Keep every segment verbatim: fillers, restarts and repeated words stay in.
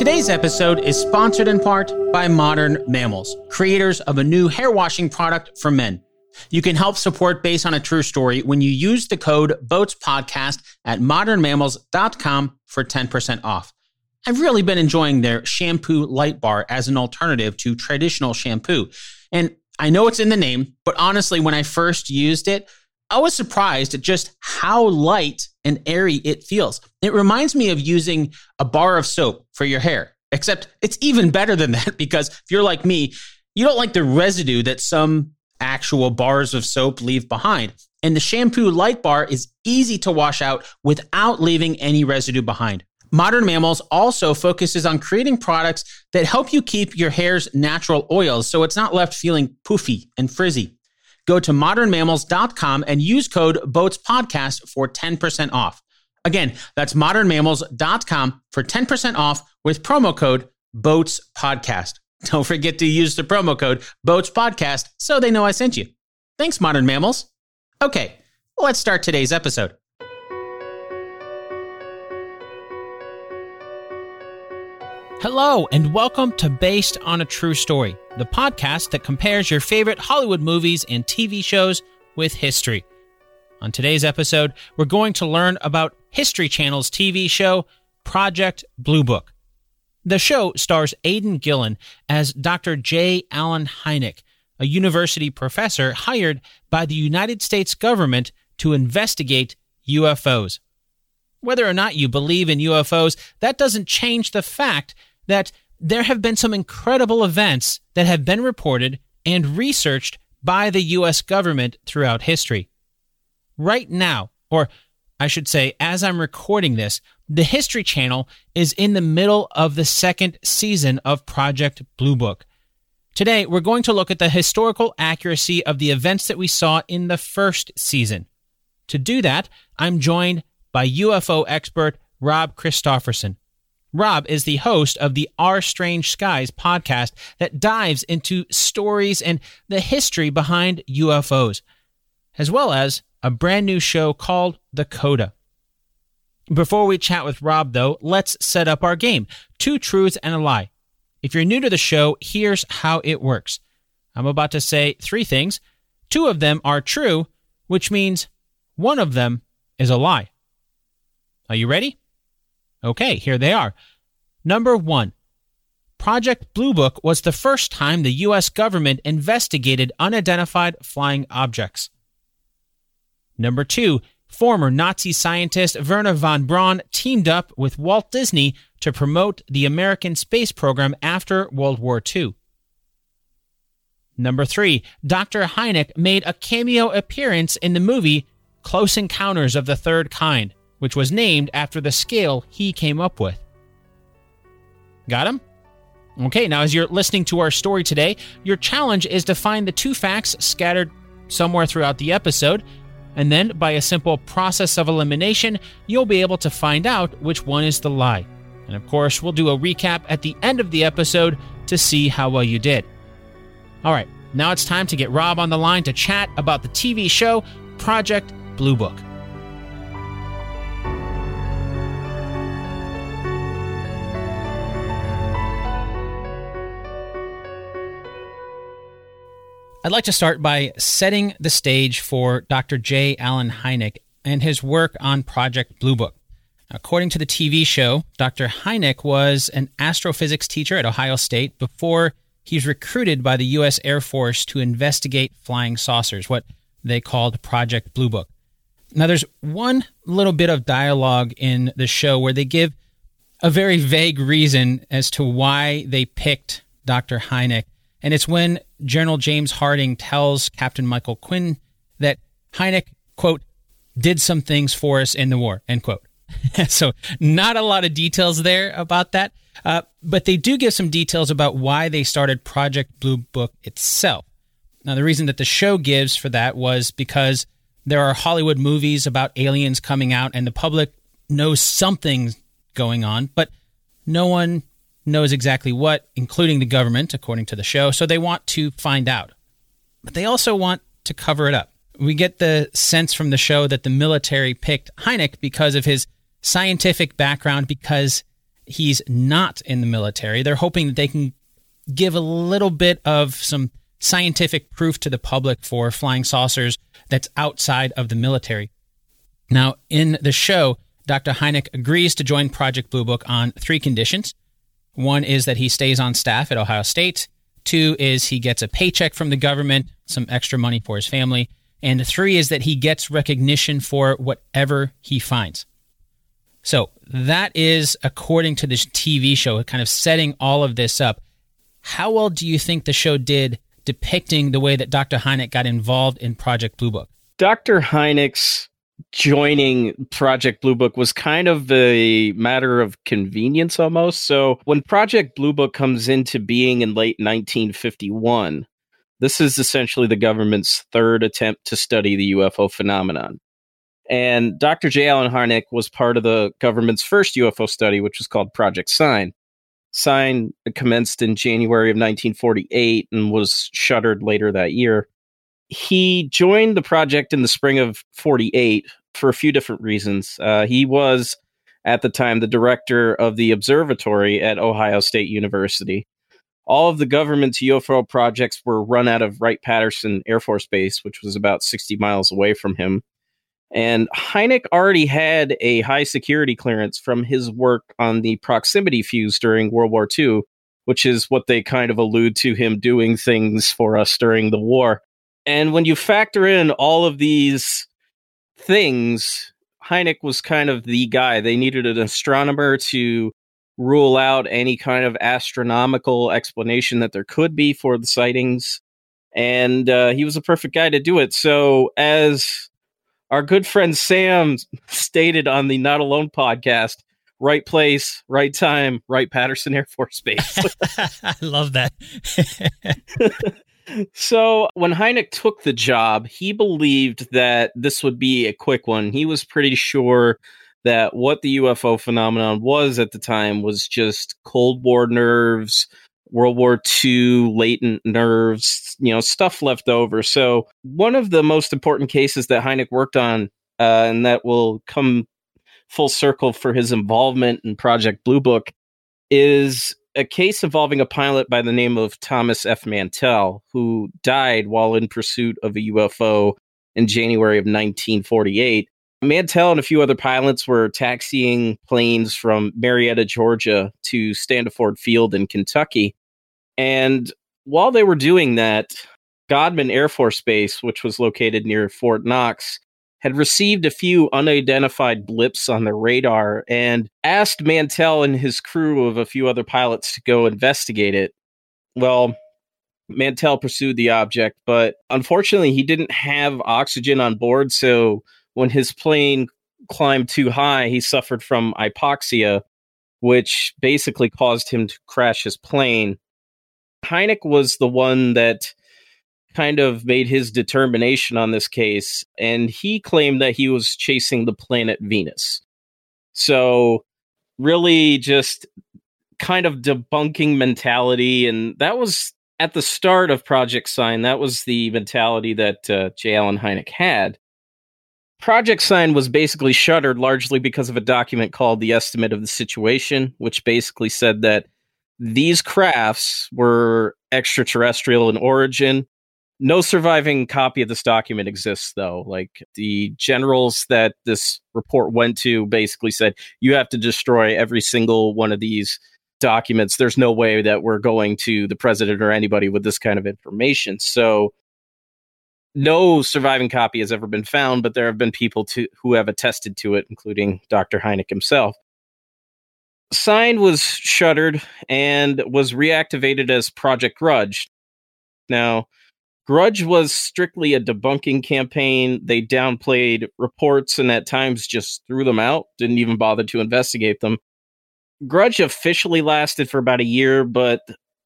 Today's episode is sponsored in part by Modern Mammals, creators of a new hair washing product for men. You can help support Based on a True Story when you use the code BOATSPODCAST at modern mammals dot com for ten percent off. I've really been enjoying their shampoo light bar as an alternative to traditional shampoo. And I know it's in the name, but honestly, when I first used it, I was surprised at just how light and airy it feels. It reminds me of using a bar of soap for your hair, except it's even better than that because if you're like me, you don't like the residue that some actual bars of soap leave behind. And the shampoo light bar is easy to wash out without leaving any residue behind. Modern Mammals also focuses on creating products that help you keep your hair's natural oils so it's not left feeling poofy and frizzy. Go to modern mammals dot com and use code BOATSPODCAST for ten percent off. Again, that's modern mammals dot com for ten percent off with promo code BOATSPODCAST. Don't forget to use the promo code BOATSPODCAST so they know I sent you. Thanks, Modern Mammals. Okay, let's start today's episode. Hello, and welcome to Based on a True Story, the podcast that compares your favorite Hollywood movies and T V shows with history. On today's episode, we're going to learn about History Channel's T V show, Project Blue Book. The show stars Aidan Gillen as Doctor J. Allen Hynek, a university professor hired by the United States government to investigate U F Os. Whether or not you believe in U F Os, that doesn't change the fact that there have been some incredible events that have been reported and researched by the U S government throughout history. Right now, or I should say, as I'm recording this, the History Channel is in the middle of the second season of Project Blue Book. Today, we're going to look at the historical accuracy of the events that we saw in the first season. To do that, I'm joined by U F O expert Rob Christofferson. Rob is the host of the Our Strange Skies podcast that dives into stories and the history behind U F Os, as well as a brand new show called The Coda. Before we chat with Rob, though, let's set up our game, Two Truths and a Lie. If you're new to the show, here's how it works. I'm about to say three things. Two of them are true, which means one of them is a lie. Are you ready? Okay, here they are. Number one, Project Blue Book was the first time the U S government investigated unidentified flying objects. Number two, former Nazi scientist Wernher von Braun teamed up with Walt Disney to promote the American space program after World War Two. Number three, Doctor Hynek made a cameo appearance in the movie Close Encounters of the Third Kind, which was named after the scale he came up with. Got him? Okay, now as you're listening to our story today, your challenge is to find the two facts scattered somewhere throughout the episode, and then by a simple process of elimination, you'll be able to find out which one is the lie. And of course, we'll do a recap at the end of the episode to see how well you did. All right, now it's time to get Rob on the line to chat about the T V show Project Blue Book. I'd like to start by setting the stage for Doctor J. Allen Hynek and his work on Project Blue Book. According to the T V show, Doctor Hynek was an astrophysics teacher at Ohio State before he's recruited by the U S Air Force to investigate flying saucers, what they called Project Blue Book. Now, there's one little bit of dialogue in the show where they give a very vague reason as to why they picked Doctor Hynek. And it's when General James Harding tells Captain Michael Quinn that Hynek, quote, did some things for us in the war, end quote. So not a lot of details there about that, uh, but they do give some details about why they started Project Blue Book itself. Now, the reason that the show gives for that was because there are Hollywood movies about aliens coming out and the public knows something's going on, but no one knows exactly what, including the government, according to the show, so they want to find out. But they also want to cover it up. We get the sense from the show that the military picked Hynek because of his scientific background, because he's not in the military. They're hoping that they can give a little bit of some scientific proof to the public for flying saucers that's outside of the military. Now, in the show, Doctor Hynek agrees to join Project Blue Book on three conditions. One is that he stays on staff at Ohio State. Two is he gets a paycheck from the government, some extra money for his family. And three is that he gets recognition for whatever he finds. So that is, according to this T V show, kind of setting all of this up. How well do you think the show did depicting the way that Doctor Hynek got involved in Project Blue Book? Doctor Hynek's joining Project Blue Book was kind of a matter of convenience almost. So when Project Blue Book comes into being in late nineteen fifty-one, this is essentially the government's third attempt to study the U F O phenomenon. And Doctor J. Allen Hynek was part of the government's first U F O study, which was called Project Sign. Sign commenced in January of nineteen forty-eight and was shuttered later that year. He joined the project in the spring of forty-eight for a few different reasons. Uh, he was, at the time, the director of the observatory at Ohio State University. All of the government's U F O projects were run out of Wright-Patterson Air Force Base, which was about sixty miles away from him. And Hynek already had a high security clearance from his work on the proximity fuse during World War Two, which is what they kind of allude to him doing things for us during the war. And when you factor in all of these things, Hynek was kind of the guy. They needed an astronomer to rule out any kind of astronomical explanation that there could be for the sightings. And uh, he was a perfect guy to do it. So as our good friend Sam stated on the Not Alone podcast, right place, right time, Wright-Patterson Air Force Base. I love that. So when Hynek took the job, he believed that this would be a quick one. He was pretty sure that what the U F O phenomenon was at the time was just Cold War nerves, World War Two latent nerves, you know, stuff left over. So one of the most important cases that Hynek worked on, uh, and that will come full circle for his involvement in Project Blue Book, is a case involving a pilot by the name of Thomas F. Mantell, who died while in pursuit of a U F O in January of nineteen forty-eight. Mantell and a few other pilots were taxiing planes from Marietta, Georgia to Standiford Field in Kentucky. And while they were doing that, Godman Air Force Base, which was located near Fort Knox, had received a few unidentified blips on their radar and asked Mantell and his crew of a few other pilots to go investigate it. Well, Mantell pursued the object, but unfortunately he didn't have oxygen on board, so when his plane climbed too high, he suffered from hypoxia, which basically caused him to crash his plane. Hynek was the one that kind of made his determination on this case, and he claimed that he was chasing the planet Venus. So really just kind of debunking mentality, and that was at the start of Project Sign. That was the mentality that uh, J. Allen Hynek had. Project Sign was basically shuttered largely because of a document called the Estimate of the Situation, which basically said that these crafts were extraterrestrial in origin. No surviving copy of this document exists, though. Like, the generals that this report went to basically said, you have to destroy every single one of these documents. There's no way that we're going to the president or anybody with this kind of information. So no surviving copy has ever been found, but there have been people to, who have attested to it, including Doctor Hynek himself. Sign was shuttered and was reactivated as Project Grudge. Now, Grudge was strictly a debunking campaign. They downplayed reports and at times just threw them out, didn't even bother to investigate them. Grudge officially lasted for about a year, but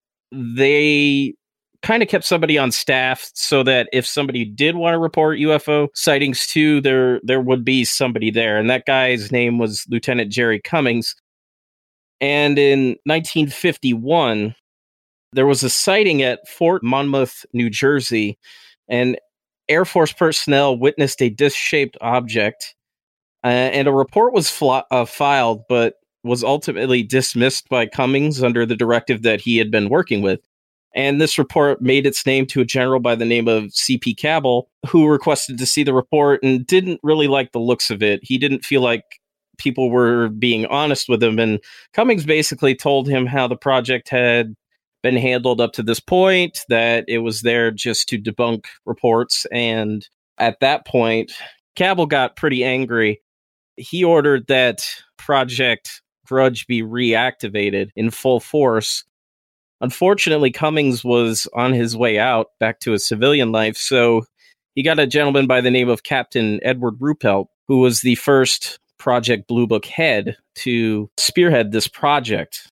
they kind of kept somebody on staff so that if somebody did want to report U F O sightings too, there, there would be somebody there. And that guy's name was Lieutenant Jerry Cummings. And in nineteen fifty-one, there was a sighting at Fort Monmouth, New Jersey, and Air Force personnel witnessed a disc-shaped object, uh, and a report was fl- uh, filed, but was ultimately dismissed by Cummings under the directive that he had been working with. And this report made its name to a general by the name of C P Cabell, who requested to see the report and didn't really like the looks of it. He didn't feel like people were being honest with him. And Cummings basically told him how the project had been handled up to this point, that it was there just to debunk reports. And at that point, Cabell got pretty angry. He ordered that Project Grudge be reactivated in full force. Unfortunately, Cummings was on his way out back to his civilian life, so he got a gentleman by the name of Captain Edward Ruppelt, who was the first Project Blue Book head to spearhead this project.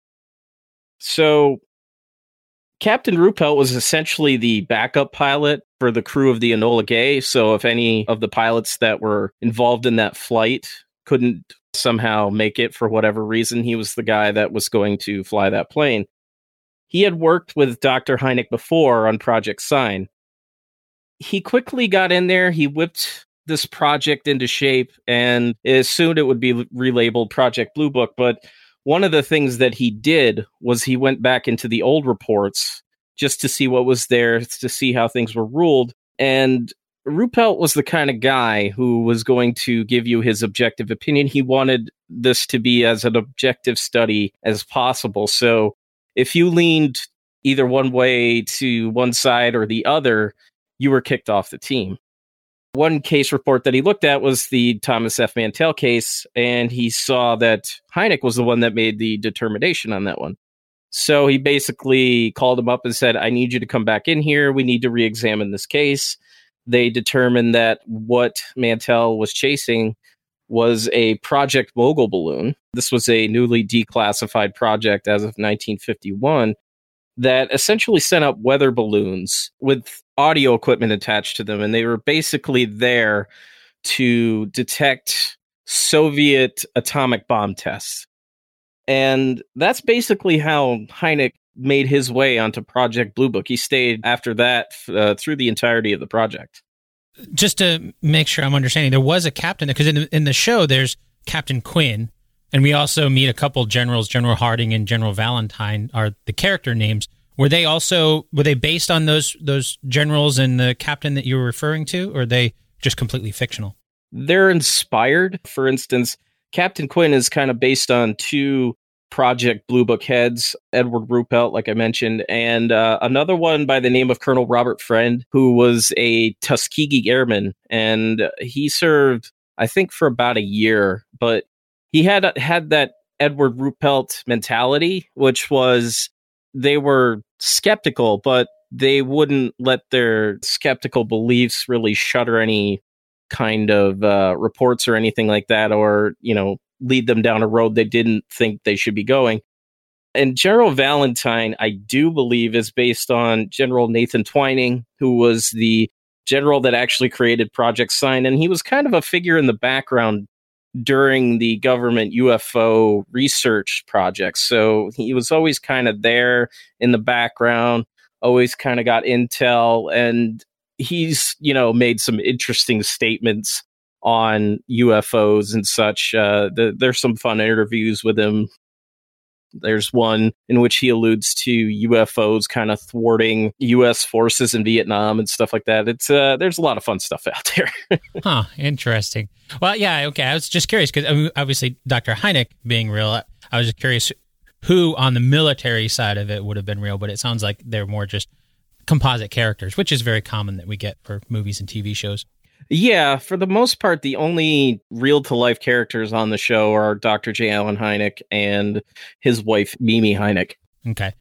So Captain Ruppelt was essentially the backup pilot for the crew of the Enola Gay, so if any of the pilots that were involved in that flight couldn't somehow make it for whatever reason, he was the guy that was going to fly that plane. He had worked with Doctor Hynek before on Project Sign. He quickly got in there, he whipped this project into shape, and soon it would be relabeled Project Blue Book. But one of the things that he did was he went back into the old reports just to see what was there, to see how things were ruled. And Ruppelt was the kind of guy who was going to give you his objective opinion. He wanted this to be as an objective study as possible. So if you leaned either one way to one side or the other, you were kicked off the team. One case report that he looked at was the Thomas F. Mantell case, and he saw that Hynek was the one that made the determination on that one. So he basically called him up and said, I need you to come back in here. We need to re-examine this case. They determined that what Mantell was chasing was a Project Mogul balloon. This was a newly declassified project as of nineteen fifty-one that essentially sent up weather balloons with audio equipment attached to them. And they were basically there to detect Soviet atomic bomb tests. And that's basically how Hynek made his way onto Project Blue Book. He stayed after that uh, through the entirety of the project. Just to make sure I'm understanding, there was a captain, because in the, in the show, there's Captain Quinn, and we also meet a couple generals, General Harding and General Valentine are the character names. Were they also, were they based on those those generals and the captain that you were referring to, or are they just completely fictional? They're inspired. For instance, Captain Quinn is kind of based on two Project Blue Book heads, Edward Ruppelt, like I mentioned, and uh, another one by the name of Colonel Robert Friend, who was a Tuskegee airman, and he served, I think, for about a year, but he had had that Edward Ruppelt mentality, which was they were skeptical, but they wouldn't let their skeptical beliefs really shutter any kind of uh, reports or anything like that, or, you know, lead them down a road they didn't think they should be going. And General Valentine, I do believe, is based on General Nathan Twining, who was the general that actually created Project Sign. And he was kind of a figure in the background during the government U F O research projects. So he was always kind of there in the background, always kind of got intel. And he's, you know, made some interesting statements on U F Os and such. Uh, the, there's some fun interviews with him. There's one in which he alludes to U F Os kind of thwarting U S forces in Vietnam and stuff like that. It's uh, there's a lot of fun stuff out there. Huh, interesting. Well, yeah, okay. I was just curious because I mean, obviously Doctor Hynek being real, I was just curious who on the military side of it would have been real, but it sounds like they're more just composite characters, which is very common that we get for movies and T V shows. Yeah, for the most part, the only real-to-life characters on the show are Doctor J. Allen Hynek and his wife, Mimi Hynek. Okay.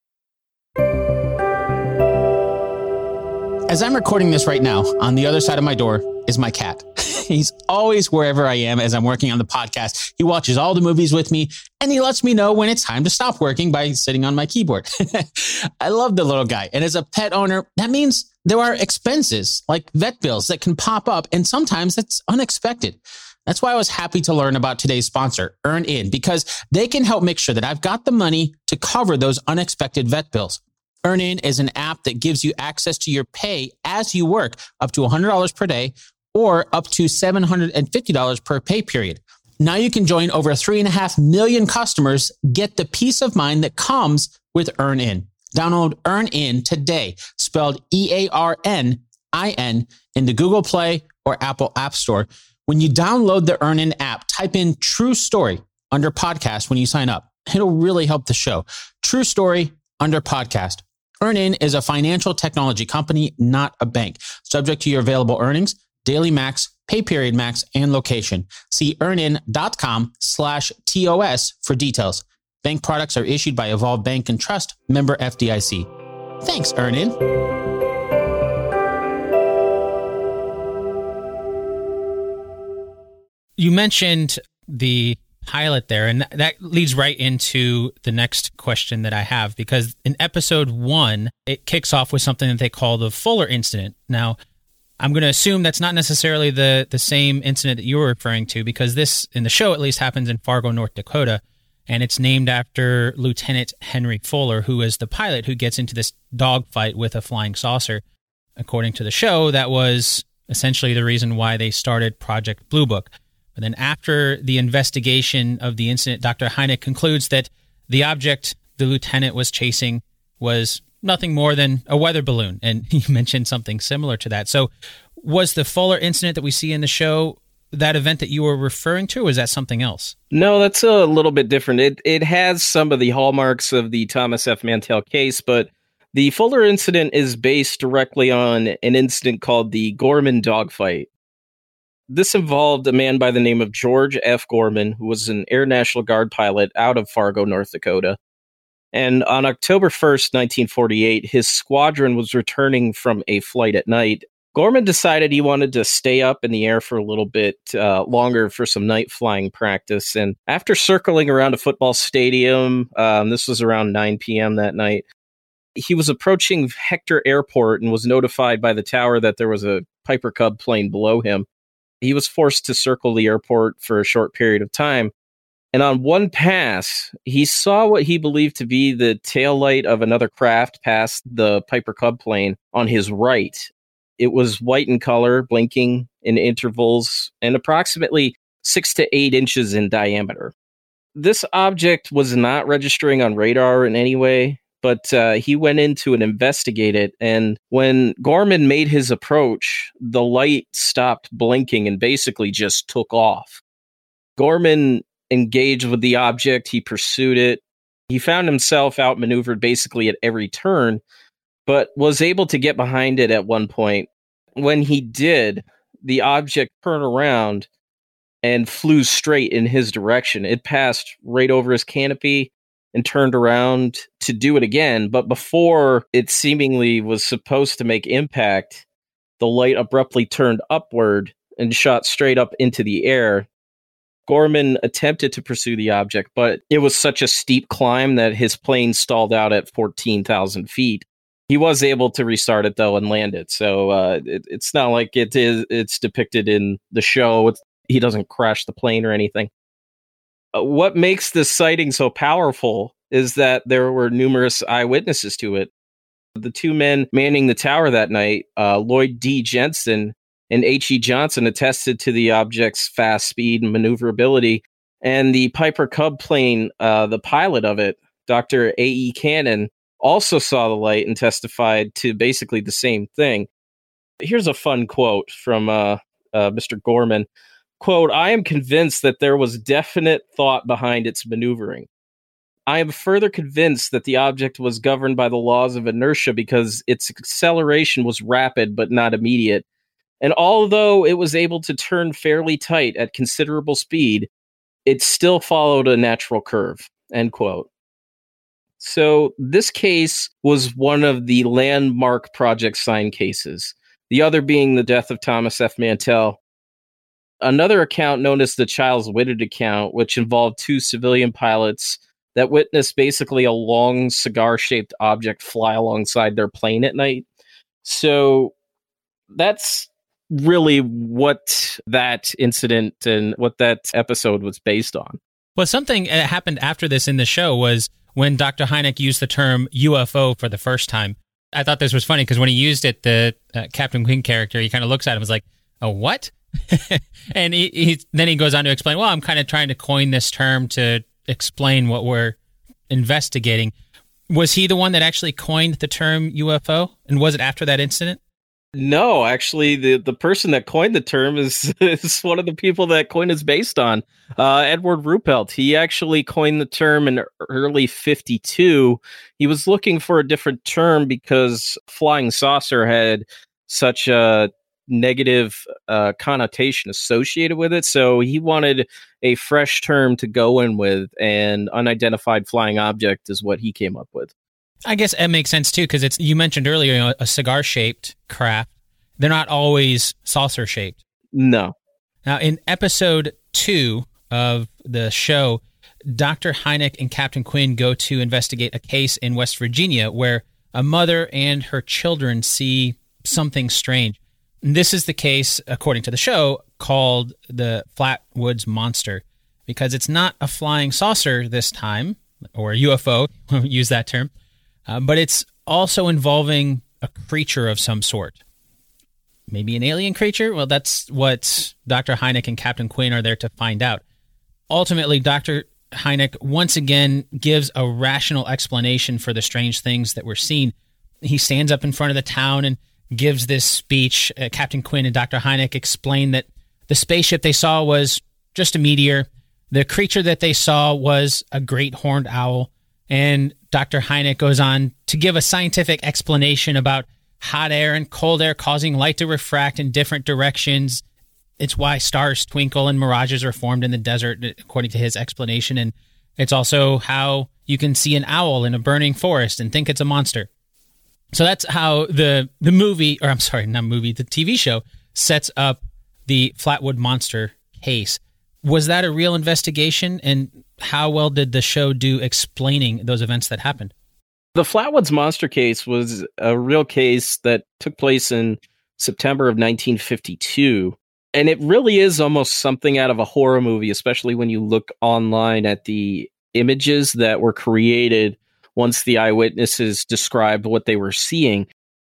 As I'm recording this right now, on the other side of my door is my cat. He's always wherever I am as I'm working on the podcast. He watches all the movies with me, and he lets me know when it's time to stop working by sitting on my keyboard. I love the little guy. And as a pet owner, that means there are expenses like vet bills that can pop up, and sometimes it's unexpected. That's why I was happy to learn about today's sponsor, EarnIn, because they can help make sure that I've got the money to cover those unexpected vet bills. EarnIn is an app that gives you access to your pay as you work, up to one hundred dollars per day or up to seven hundred fifty dollars per pay period. Now you can join over three and a half million customers get the peace of mind that comes with EarnIn. Download EarnIn today, spelled E A R N I N, in the Google Play or Apple App Store. When you download the EarnIn app, type in True Story under podcast when you sign up. It'll really help the show. True Story under podcast. EarnIn is a financial technology company, not a bank. Subject to your available earnings, daily max, pay period max, and location. See earnin.com slash TOS for details. Bank products are issued by Evolve Bank and Trust, member F D I C. Thanks, EarnIn. You mentioned the pilot there, and that leads right into the next question that I have, because in episode one, it kicks off with something that they call the Fuller incident. Now, I'm going to assume that's not necessarily the, the same incident that you were referring to, because this, in the show at least, happens in Fargo, North Dakota, and it's named after Lieutenant Henry Fuller, who is the pilot who gets into this dogfight with a flying saucer. According to the show, that was essentially the reason why they started Project Blue Book. But then after the investigation of the incident, Doctor Hynek concludes that the object the lieutenant was chasing was nothing more than a weather balloon. And you mentioned something similar to that. So was the Fuller incident that we see in the show that event that you were referring to, or is that something else? No, that's a little bit different. It it has some of the hallmarks of the Thomas F. Mantell case, but the Fuller incident is based directly on an incident called the Gorman dogfight. This involved a man by the name of George F. Gorman, who was an Air National Guard pilot out of Fargo, North Dakota. And on October first, nineteen forty-eight, his squadron was returning from a flight at night. Gorman decided he wanted to stay up in the air for a little bit uh, longer for some night flying practice. And after circling around a football stadium, um, this was around nine p.m. that night, he was approaching Hector Airport and was notified by the tower that there was a Piper Cub plane below him. He was forced to circle the airport for a short period of time. And on one pass, he saw what he believed to be the taillight of another craft past the Piper Cub plane on his right. It was white in color, blinking in intervals, and approximately six to eight inches in diameter. This object was not registering on radar in any way, but uh, he went in to investigate it, and when Gorman made his approach, the light stopped blinking and basically just took off. Gorman engaged with the object, he pursued it. He found himself outmaneuvered basically at every turn, but was able to get behind it at one point. When he did, the object turned around and flew straight in his direction. It passed right over his canopy and turned around to do it again. But before it seemingly was supposed to make impact, the light abruptly turned upward and shot straight up into the air. Gorman attempted to pursue the object, but it was such a steep climb that his plane stalled out at fourteen thousand feet. He was able to restart it, though, and land it. So uh, it, it's not like it is. It's depicted in the show. It's, he doesn't crash the plane or anything. What makes this sighting so powerful is that there were numerous eyewitnesses to it. The two men manning the tower that night, uh, Lloyd D. Jensen and H E. Johnson, attested to the object's fast speed and maneuverability. And the Piper Cub plane, uh, the pilot of it, Doctor A E. Cannon, also saw the light and testified to basically the same thing. Here's a fun quote from uh, uh, Mister Gorman. Quote, "I am convinced that there was definite thought behind its maneuvering. I am further convinced that the object was governed by the laws of inertia because its acceleration was rapid but not immediate. And although it was able to turn fairly tight at considerable speed, it still followed a natural curve." End quote. So this case was one of the landmark Project Sign cases, the other being the death of Thomas F. Mantell. Another account, known as the Childs Whitted account, which involved two civilian pilots that witnessed basically a long cigar-shaped object fly alongside their plane at night. So that's really what that incident and what that episode was based on. Well, something that happened after this in the show was when Doctor Hynek used the term U F O for the first time. I thought this was funny because when he used it, the uh, Captain Quinn character, he kind of looks at him and is like, "Oh, what?" and he, he then he goes on to explain, well, I'm kind of trying to coin this term to explain what we're investigating. Was he the one that actually coined the term U F O? And was it after that incident? No, actually, the, the person that coined the term is, is one of the people that Coin is based on, uh, Edward Ruppelt. He actually coined the term in early fifty-two. He was looking for a different term because flying saucer had such a negative uh, connotation associated with it. So he wanted a fresh term to go in with, and unidentified flying object is what he came up with. I guess it makes sense too, because it's, you mentioned earlier, you know, a cigar-shaped craft. They're not always saucer-shaped. No. Now, in episode two of the show, Doctor Hynek and Captain Quinn go to investigate a case in West Virginia where a mother and her children see something strange. And this is the case, according to the show, called the Flatwoods Monster, because it's not a flying saucer this time, or a U F O, use that term. Uh, but it's also involving a creature of some sort. Maybe an alien creature? Well, that's what Doctor Hynek and Captain Quinn are there to find out. Ultimately, Doctor Hynek once again gives a rational explanation for the strange things that we're seeing. He stands up in front of the town and gives this speech. Uh, Captain Quinn and Doctor Hynek explain that the spaceship they saw was just a meteor. The creature that they saw was a great horned owl. And Doctor Hynek goes on to give a scientific explanation about hot air and cold air causing light to refract in different directions. It's why stars twinkle and mirages are formed in the desert, according to his explanation. And it's also how you can see an owl in a burning forest and think it's a monster. So that's how the the movie, or I'm sorry, not movie, the T V show sets up the Flatwood Monster case. Was that a real investigation? And how well did the show do explaining those events that happened? The Flatwoods Monster case was a real case that took place in September of nineteen fifty-two. And it really is almost something out of a horror movie, especially when you look online at the images that were created once the eyewitnesses described what they were seeing.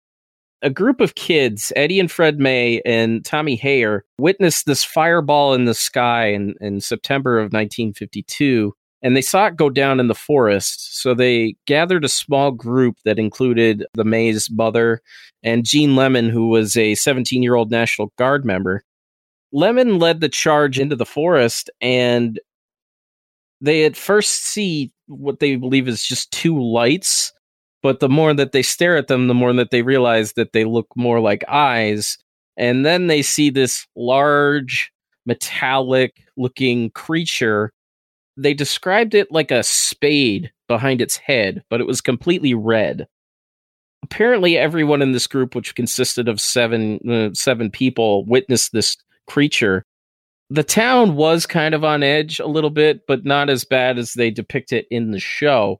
A group of kids, Eddie and Fred May and Tommy Hayer, witnessed this fireball in the sky in, in September of nineteen fifty-two, and they saw it go down in the forest. So they gathered a small group that included the May's mother and Gene Lemon, who was a seventeen-year-old National Guard member. Lemon led the charge into the forest, and they at first see what they believe is just two lights. But the more that they stare at them, the more that they realize that they look more like eyes. And then they see this large, metallic-looking creature. They described it like a spade behind its head, but it was completely red. Apparently, everyone in this group, which consisted of seven, uh, seven people, witnessed this creature. The town was kind of on edge a little bit, but not as bad as they depict it in the show.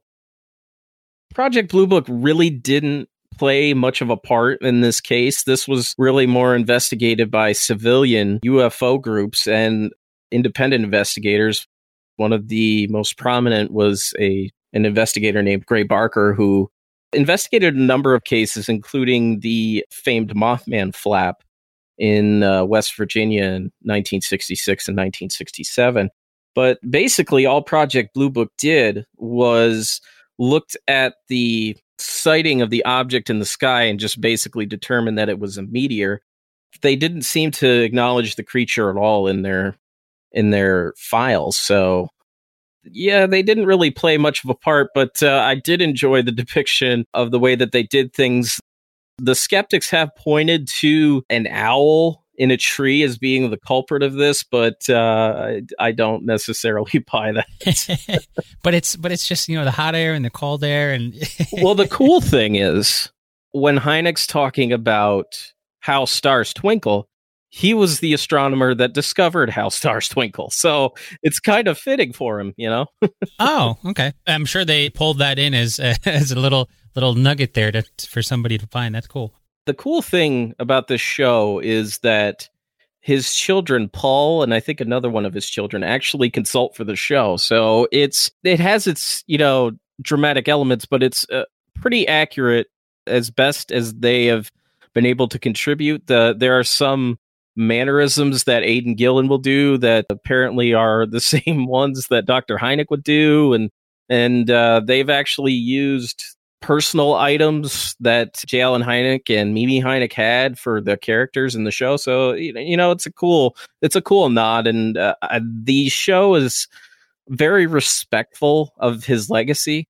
Project Blue Book really didn't play much of a part in this case. This was really more investigated by civilian U F O groups and independent investigators. One of the most prominent was a an investigator named Gray Barker, who investigated a number of cases, including the famed Mothman flap in uh, West Virginia in nineteen sixty-six and nineteen sixty-seven. But basically, all Project Blue Book did was looked at the sighting of the object in the sky and just basically determined that it was a meteor. They didn't seem to acknowledge the creature at all in their in their files. So, yeah, they didn't really play much of a part, but uh, I did enjoy the depiction of the way that they did things. The skeptics have pointed to an owl in a tree as being the culprit of this, but uh, I, I don't necessarily buy that. but it's but it's just, you know, the hot air and the cold air. And well, the cool thing is when Hynek's talking about how stars twinkle, he was the astronomer that discovered how stars twinkle. So it's kind of fitting for him, you know? Oh, okay. I'm sure they pulled that in as uh, as a little little nugget there to, for somebody to find. That's cool. The cool thing about this show is that his children, Paul, and I think another one of his children, actually consult for the show. So it's it has its, you know, dramatic elements, but it's uh, pretty accurate as best as they have been able to contribute. The there are some mannerisms that Aidan Gillen will do that apparently are the same ones that Doctor Hynek would do. And, and uh, they've actually used personal items that J. Allen Hynek and Mimi Hynek had for the characters in the show. So, you know, it's a cool, it's a cool nod. And uh, the show is very respectful of his legacy.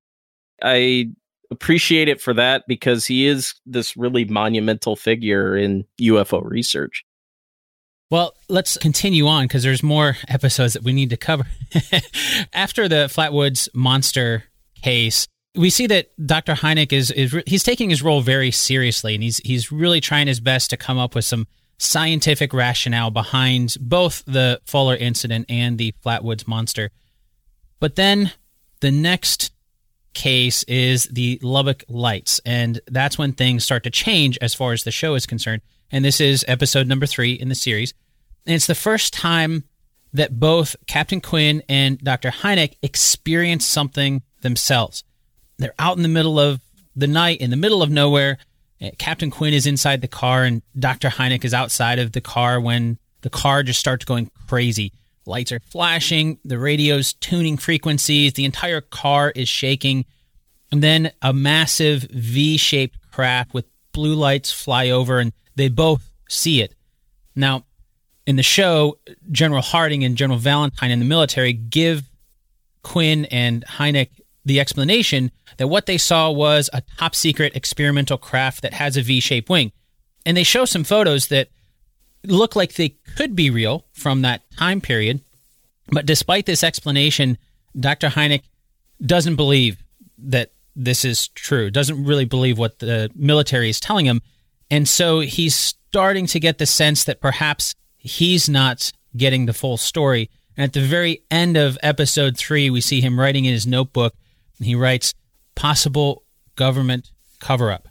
I appreciate it for that because he is this really monumental figure in U F O research. Well, let's continue on because there's more episodes that we need to cover. After the Flatwoods monster case, we see that Doctor Hynek is, is he's taking his role very seriously, and he's he's really trying his best to come up with some scientific rationale behind both the Fuller incident and the Flatwoods monster. But then the next case is the Lubbock Lights, and that's when things start to change as far as the show is concerned. And this is episode number three in the series. And it's the first time that both Captain Quinn and Doctor Hynek experience something themselves. They're out in the middle of the night, in the middle of nowhere. Captain Quinn is inside the car, and Doctor Hynek is outside of the car when the car just starts going crazy. Lights are flashing, the radio's tuning frequencies, the entire car is shaking, and then a massive V-shaped craft with blue lights fly over, and they both see it. Now, in the show, General Harding and General Valentine in the military give Quinn and Hynek the explanation that what they saw was a top-secret experimental craft that has a V-shaped wing. And they show some photos that look like they could be real from that time period. But despite this explanation, Doctor Hynek doesn't believe that this is true, doesn't really believe what the military is telling him. And so he's starting to get the sense that perhaps he's not getting the full story. And at the very end of episode three, we see him writing in his notebook. He writes, possible government cover-up.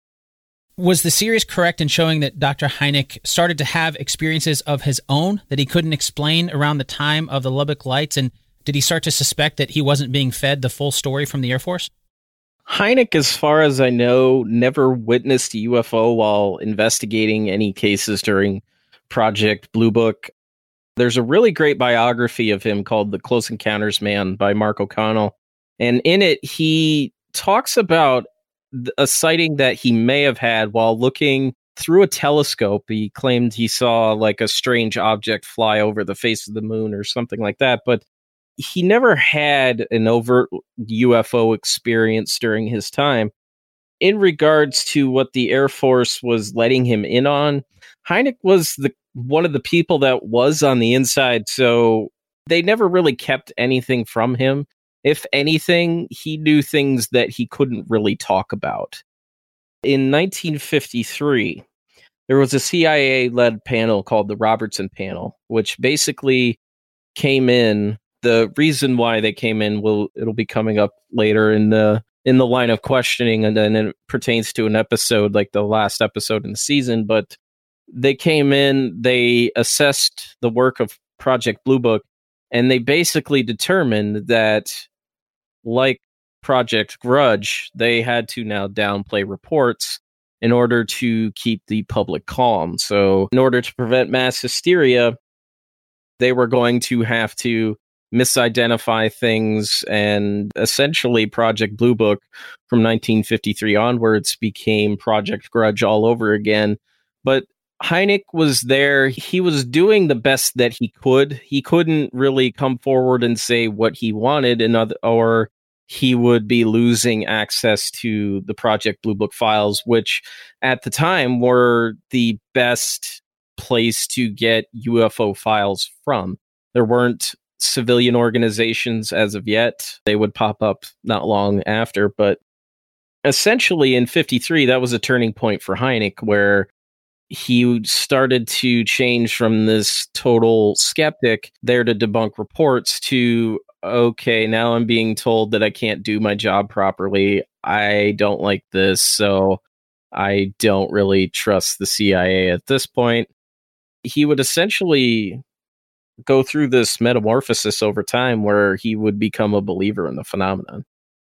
Was the series correct in showing that Doctor Hynek started to have experiences of his own that he couldn't explain around the time of the Lubbock Lights? And did he start to suspect that he wasn't being fed the full story from the Air Force? Hynek, as far as I know, never witnessed a U F O while investigating any cases during Project Blue Book. There's a really great biography of him called The Close Encounters Man by Mark O'Connell. And in it, he talks about a sighting that he may have had while looking through a telescope. He claimed he saw like a strange object fly over the face of the moon or something like that. But he never had an overt U F O experience during his time. In regards to what the Air Force was letting him in on, Hynek was the one of the people that was on the inside, so they never really kept anything from him. If anything, he knew things that he couldn't really talk about. In nineteen fifty-three, there was a C I A-led panel called the Robertson Panel, which basically came in. The reason why they came in will it'll be coming up later in the in the line of questioning, and then it pertains to an episode like the last episode in the season. But they came in, they assessed the work of Project Blue Book, and they basically determined that, like Project Grudge, they had to now downplay reports in order to keep the public calm. So in order to prevent mass hysteria, they were going to have to misidentify things, and essentially Project Blue Book from nineteen fifty-three onwards became Project Grudge all over again. But Hynek was there. He was doing the best that he could. He couldn't really come forward and say what he wanted, and other, or he would be losing access to the Project Blue Book files, which at the time were the best place to get U F O files from. There weren't civilian organizations as of yet. They would pop up not long after, but essentially in fifty-three, that was a turning point for Hynek, where he started to change from this total skeptic there to debunk reports to, okay, now I'm being told that I can't do my job properly. I don't like this, so I don't really trust the C I A at this point. He would essentially go through this metamorphosis over time where he would become a believer in the phenomenon.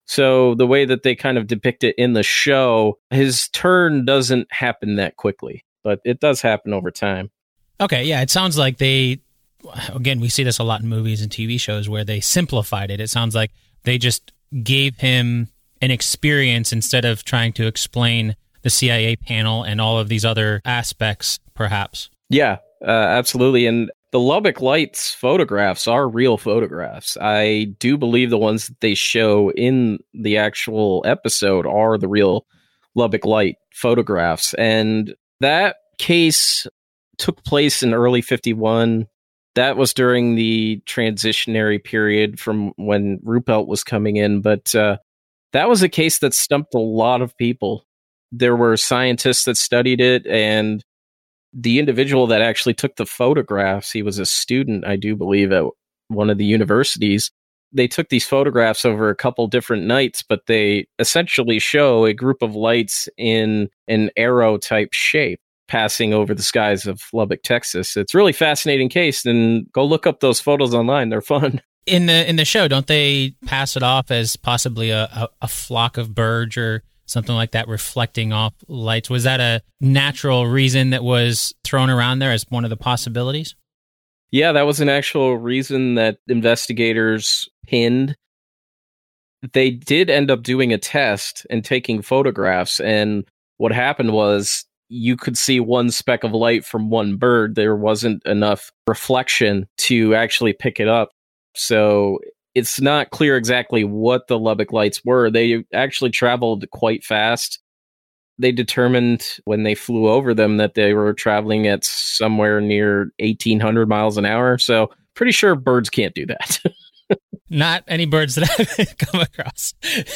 So the way that they kind of depict it in the show, his turn doesn't happen that quickly, but it does happen over time. Okay, yeah, it sounds like they, again, we see this a lot in movies and T V shows where they simplified it. It sounds like they just gave him an experience instead of trying to explain the C I A panel and all of these other aspects, perhaps. Yeah, uh, absolutely. And the Lubbock Lights photographs are real photographs. I do believe the ones that they show in the actual episode are the real Lubbock Light photographs. And that case took place in early fifty-one. That was during the transitionary period from when Ruppelt was coming in. But uh, that was a case that stumped a lot of people. There were scientists that studied it, and the individual that actually took the photographs, he was a student, I do believe, at one of the universities. They took these photographs over a couple different nights, but they essentially show a group of lights in an arrow type shape passing over the skies of Lubbock, Texas. It's a really fascinating case, and go look up those photos online. They're fun. In the in the show, don't they pass it off as possibly a, a, a flock of birds or something like that reflecting off lights? Was that a natural reason that was thrown around there as one of the possibilities? Yeah, that was an actual reason that investigators pinned. They did end up doing a test and taking photographs, and what happened was you could see one speck of light from one bird. There wasn't enough reflection to actually pick it up. So it's not clear exactly what the Lubbock Lights were. They actually traveled quite fast. They determined when they flew over them that they were traveling at somewhere near eighteen hundred miles an hour. So pretty sure birds can't do that. Not any birds that I've come across.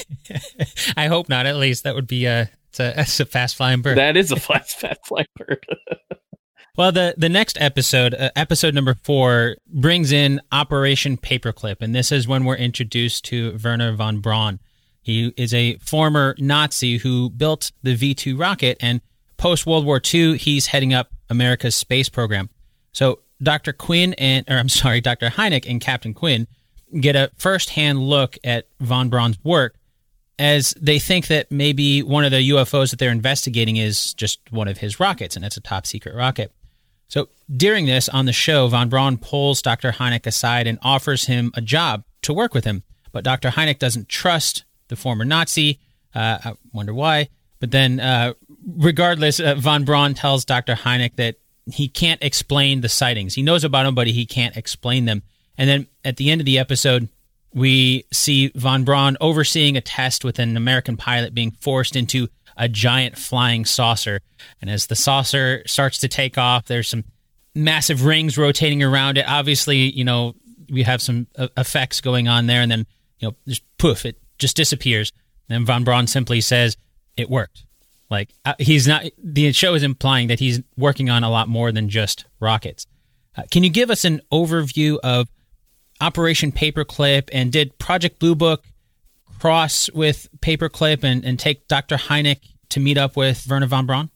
I hope not, at least. That would be a, it's a, it's a fast-flying bird. That is a fast, fast-flying bird. Well, the, the next episode, uh, episode number four, brings in Operation Paperclip, and this is when we're introduced to Wernher von Braun. He is a former Nazi who built the V two rocket, and post-World War Two, he's heading up America's space program. So Doctor Quinn and, or I'm sorry, Doctor Hynek and Captain Quinn get a first-hand look at von Braun's work, as they think that maybe one of the U F Os that they're investigating is just one of his rockets, and it's a top-secret rocket. So during this, on the show, von Braun pulls Doctor Hynek aside and offers him a job to work with him. But Doctor Hynek doesn't trust the former Nazi. Uh, I wonder why. But then, uh, regardless, uh, von Braun tells Doctor Hynek that he can't explain the sightings. He knows about them, but he can't explain them. And then at the end of the episode, we see von Braun overseeing a test with an American pilot being forced into a giant flying saucer. And as the saucer starts to take off, there's some massive rings rotating around it. Obviously, you know, we have some uh, effects going on there. And then, you know, just poof, it just disappears. And von Braun simply says, it worked. Like, uh, he's not, the show is implying that he's working on a lot more than just rockets. Uh, can you give us an overview of Operation Paperclip, and did Project Blue Book cross with Paperclip and, and take Doctor Hynek to meet up with Wernher von Braun?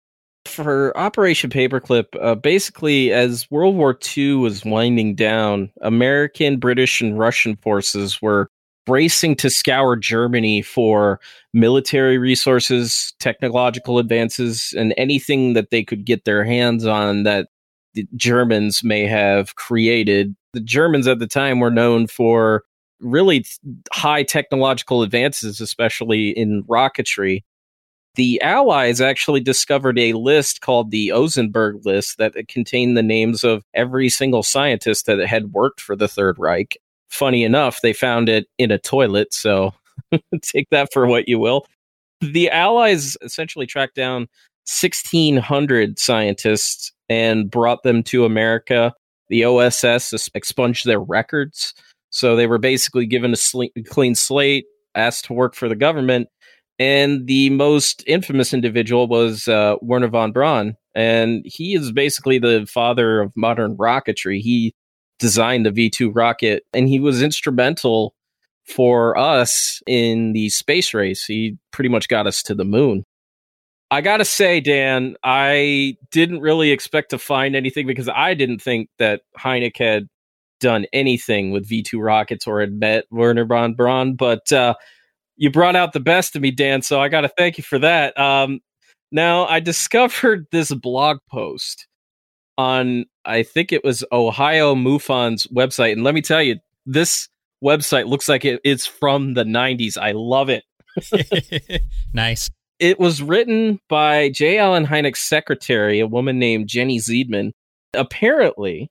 For Operation Paperclip, uh, basically, as World War Two was winding down, American, British, and Russian forces were racing to scour Germany for military resources, technological advances, and anything that they could get their hands on that the Germans may have created. The Germans at the time were known for really high technological advances, especially in rocketry. The Allies actually discovered a list called the Ozenberg list that contained the names of every single scientist that had worked for the Third Reich. Funny enough, they found it in a toilet, so take that for what you will. The Allies essentially tracked down sixteen hundred scientists and brought them to America. The O S S expunged their records, so they were basically given a sl- clean slate, asked to work for the government, and the most infamous individual was uh, Wernher von Braun, and he is basically the father of modern rocketry. He designed the V two rocket, and he was instrumental for us in the space race. He pretty much got us to the moon. I gotta say, Dan, I didn't really expect to find anything because I didn't think that Hynek had done anything with V two rockets or had met Wernher von Braun, but uh, you brought out the best of me, Dan, so I gotta thank you for that. Um, now, I discovered this blog post on, I think it was Ohio MUFON's website. And let me tell you, this website looks like it, it's from the nineties. I love it. Nice. It was written by J. Allen Hynek's secretary, a woman named Jenny Zeidman. Apparently,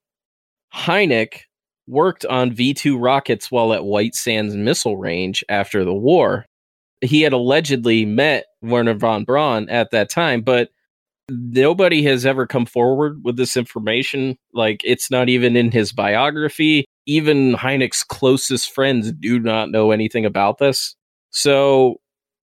Hynek worked on V two rockets while at White Sands Missile Range after the war. He had allegedly met Wernher von Braun at that time, but nobody has ever come forward with this information. Like, it's not even in his biography. Even Hynek's closest friends do not know anything about this. So,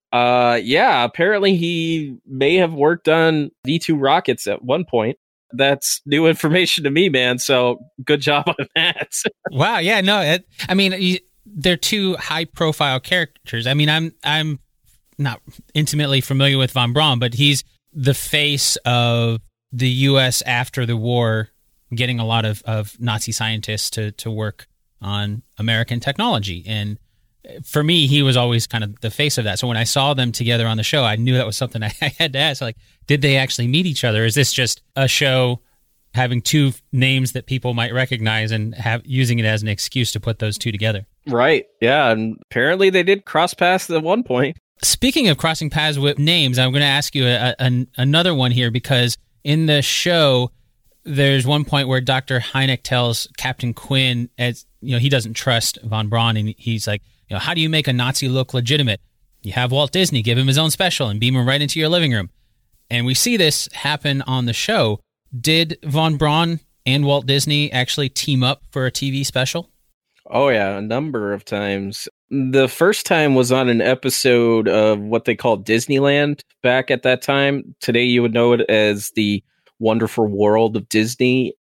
uh, yeah, apparently he may have worked on V two rockets at one point. That's new information to me, man. So good job on that. Wow. Yeah. No. It, I mean, you, they're two high-profile characters. I mean, I'm I'm not intimately familiar with von Braun, but he's the face of the U S after the war, getting a lot of, of Nazi scientists to to work on American technology. And for me, he was always kind of the face of that. So when I saw them together on the show, I knew that was something I, I had to ask. Like, did they actually meet each other? Is this just a show having two names that people might recognize and have using it as an excuse to put those two together? Right. Yeah. And apparently they did cross paths at one point. Speaking of crossing paths with names, I'm going to ask you a, a, another one here, because in the show, there's one point where Doctor Hynek tells Captain Quinn, as you know, he doesn't trust von Braun, and he's like, you know, how do you make a Nazi look legitimate? You have Walt Disney give him his own special and beam him right into your living room. And we see this happen on the show. Did von Braun and Walt Disney actually team up for a T V special? Oh, yeah, a number of times. The first time was on an episode of what they called Disneyland back at that time. Today you would know it as the Wonderful World of Disney.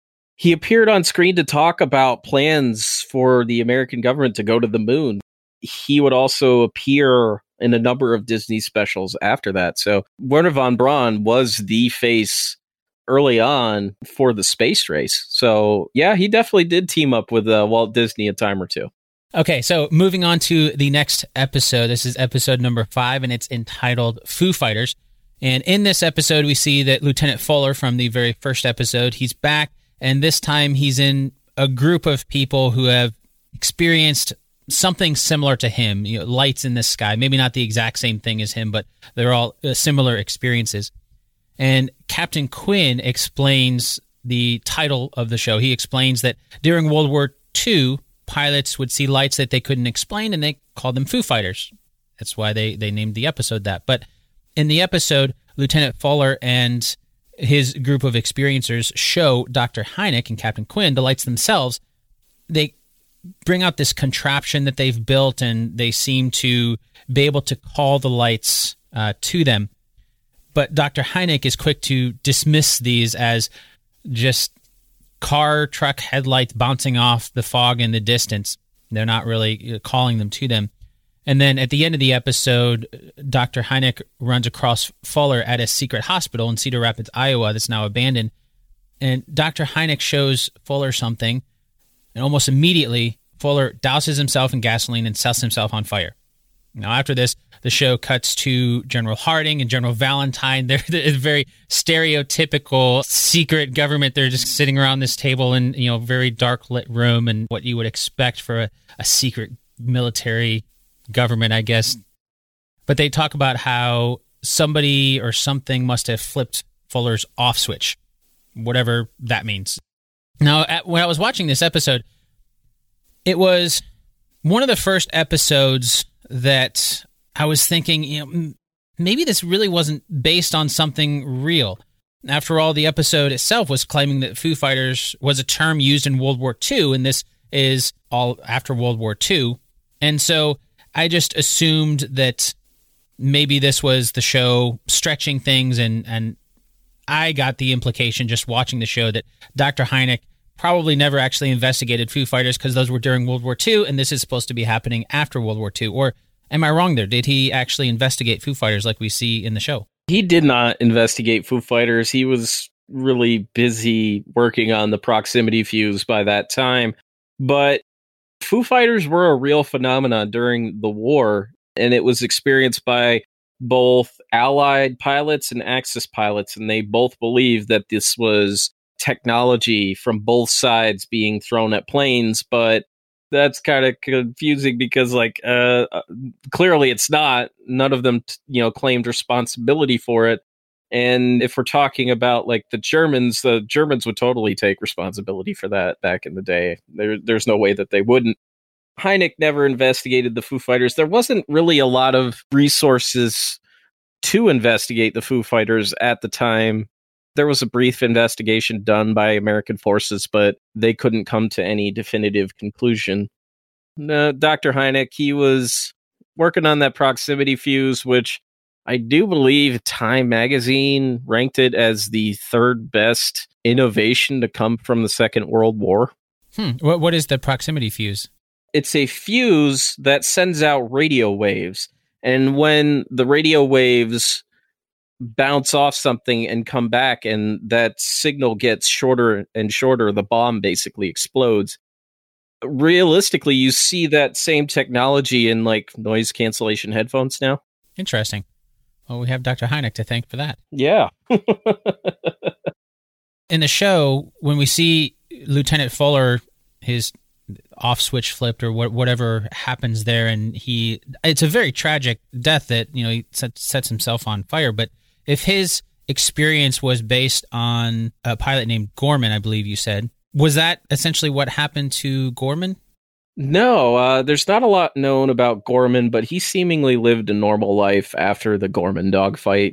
He appeared on screen to talk about plans for the American government to go to the moon. He would also appear in a number of Disney specials after that. So Wernher von Braun was the face early on for the space race. So yeah, he definitely did team up with uh, Walt Disney a time or two. Okay, so moving on to the next episode. This is episode number five, and it's entitled Foo Fighters. And in this episode, we see that Lieutenant Fuller from the very first episode, he's back, and this time he's in a group of people who have experienced something similar to him, you know, lights in the sky. Maybe not the exact same thing as him, but they're all uh, similar experiences. And Captain Quinn explains the title of the show. He explains that during World War Two, pilots would see lights that they couldn't explain, and they called them Foo Fighters. That's why they, they named the episode that. But in the episode, Lieutenant Fuller and his group of experiencers show Doctor Hynek and Captain Quinn the lights themselves. They bring out this contraption that they've built, and they seem to be able to call the lights uh, to them. But Doctor Hynek is quick to dismiss these as just car, truck headlights bouncing off the fog in the distance. They're not really calling them to them. And then at the end of the episode, Doctor Hynek runs across Fuller at a secret hospital in Cedar Rapids, Iowa, that's now abandoned. And Doctor Hynek shows Fuller something, and almost immediately, Fuller douses himself in gasoline and sets himself on fire. Now, after this, the show cuts to General Harding and General Valentine. They're, they're a very stereotypical secret government. They're just sitting around this table in, you know, very dark lit room, and what you would expect for a, a secret military government, I guess. But they talk about how somebody or something must have flipped Fuller's off switch, whatever that means. Now, at, when I was watching this episode, it was one of the first episodes that I was thinking, you know, maybe this really wasn't based on something real. After all, the episode itself was claiming that Foo Fighters was a term used in World War Two, and this is all after World War Two. And so I just assumed that maybe this was the show stretching things, and, and I got the implication just watching the show that Doctor Hynek probably never actually investigated Foo Fighters because those were during World War Two, and this is supposed to be happening after World War Two. Or am I wrong there? Did he actually investigate Foo Fighters like we see in the show? He did not investigate Foo Fighters. He was really busy working on the proximity fuse by that time. But Foo Fighters were a real phenomenon during the war, and it was experienced by both Allied pilots and Axis pilots, and they both believed that this was technology from both sides being thrown at planes, but that's kind of confusing because, like, uh, clearly it's not. None of them, you know, claimed responsibility for it. And if we're talking about, like, the Germans, the Germans would totally take responsibility for that back in the day. There, there's no way that they wouldn't. Hynek never investigated the Foo Fighters. There wasn't really a lot of resources to investigate the Foo Fighters at the time. There was a brief investigation done by American forces, but they couldn't come to any definitive conclusion. No, Doctor Hynek, he was working on that proximity fuse, which I do believe Time magazine ranked it as the third best innovation to come from the Second World War. Hmm. What What is the proximity fuse? It's a fuse that sends out radio waves. And when the radio waves bounce off something and come back and that signal gets shorter and shorter, the bomb basically explodes. Realistically, you see that same technology in, like, noise cancellation headphones now. Interesting. Well, we have Doctor Hynek to thank for that. Yeah. In the show, when we see Lieutenant Fuller, his off switch flipped or what, whatever happens there, and he, it's a very tragic death that, you know, he set, sets himself on fire. But if his experience was based on a pilot named Gorman, I believe you said, was that essentially what happened to Gorman? No, uh, there's not a lot known about Gorman, but he seemingly lived a normal life after the Gorman dogfight.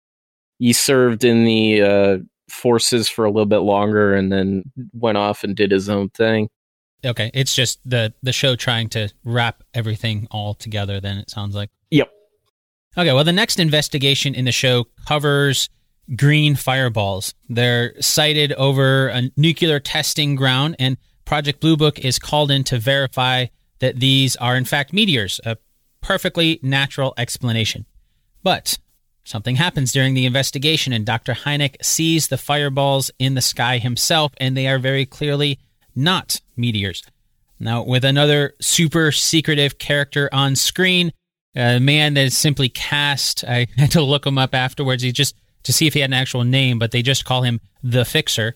He served in the uh, forces for a little bit longer and then went off and did his own thing. Okay, it's just the, the show trying to wrap everything all together, then, it sounds like. Yep. Okay, well, the next investigation in the show covers green fireballs. They're sighted over a nuclear testing ground, and Project Blue Book is called in to verify that these are, in fact, meteors, a perfectly natural explanation. But something happens during the investigation, and Doctor Hynek sees the fireballs in the sky himself, and they are very clearly not meteors. Now, with another super secretive character on screen, a man that is simply cast, I had to look him up afterwards, he just to see if he had an actual name, but they just call him The Fixer.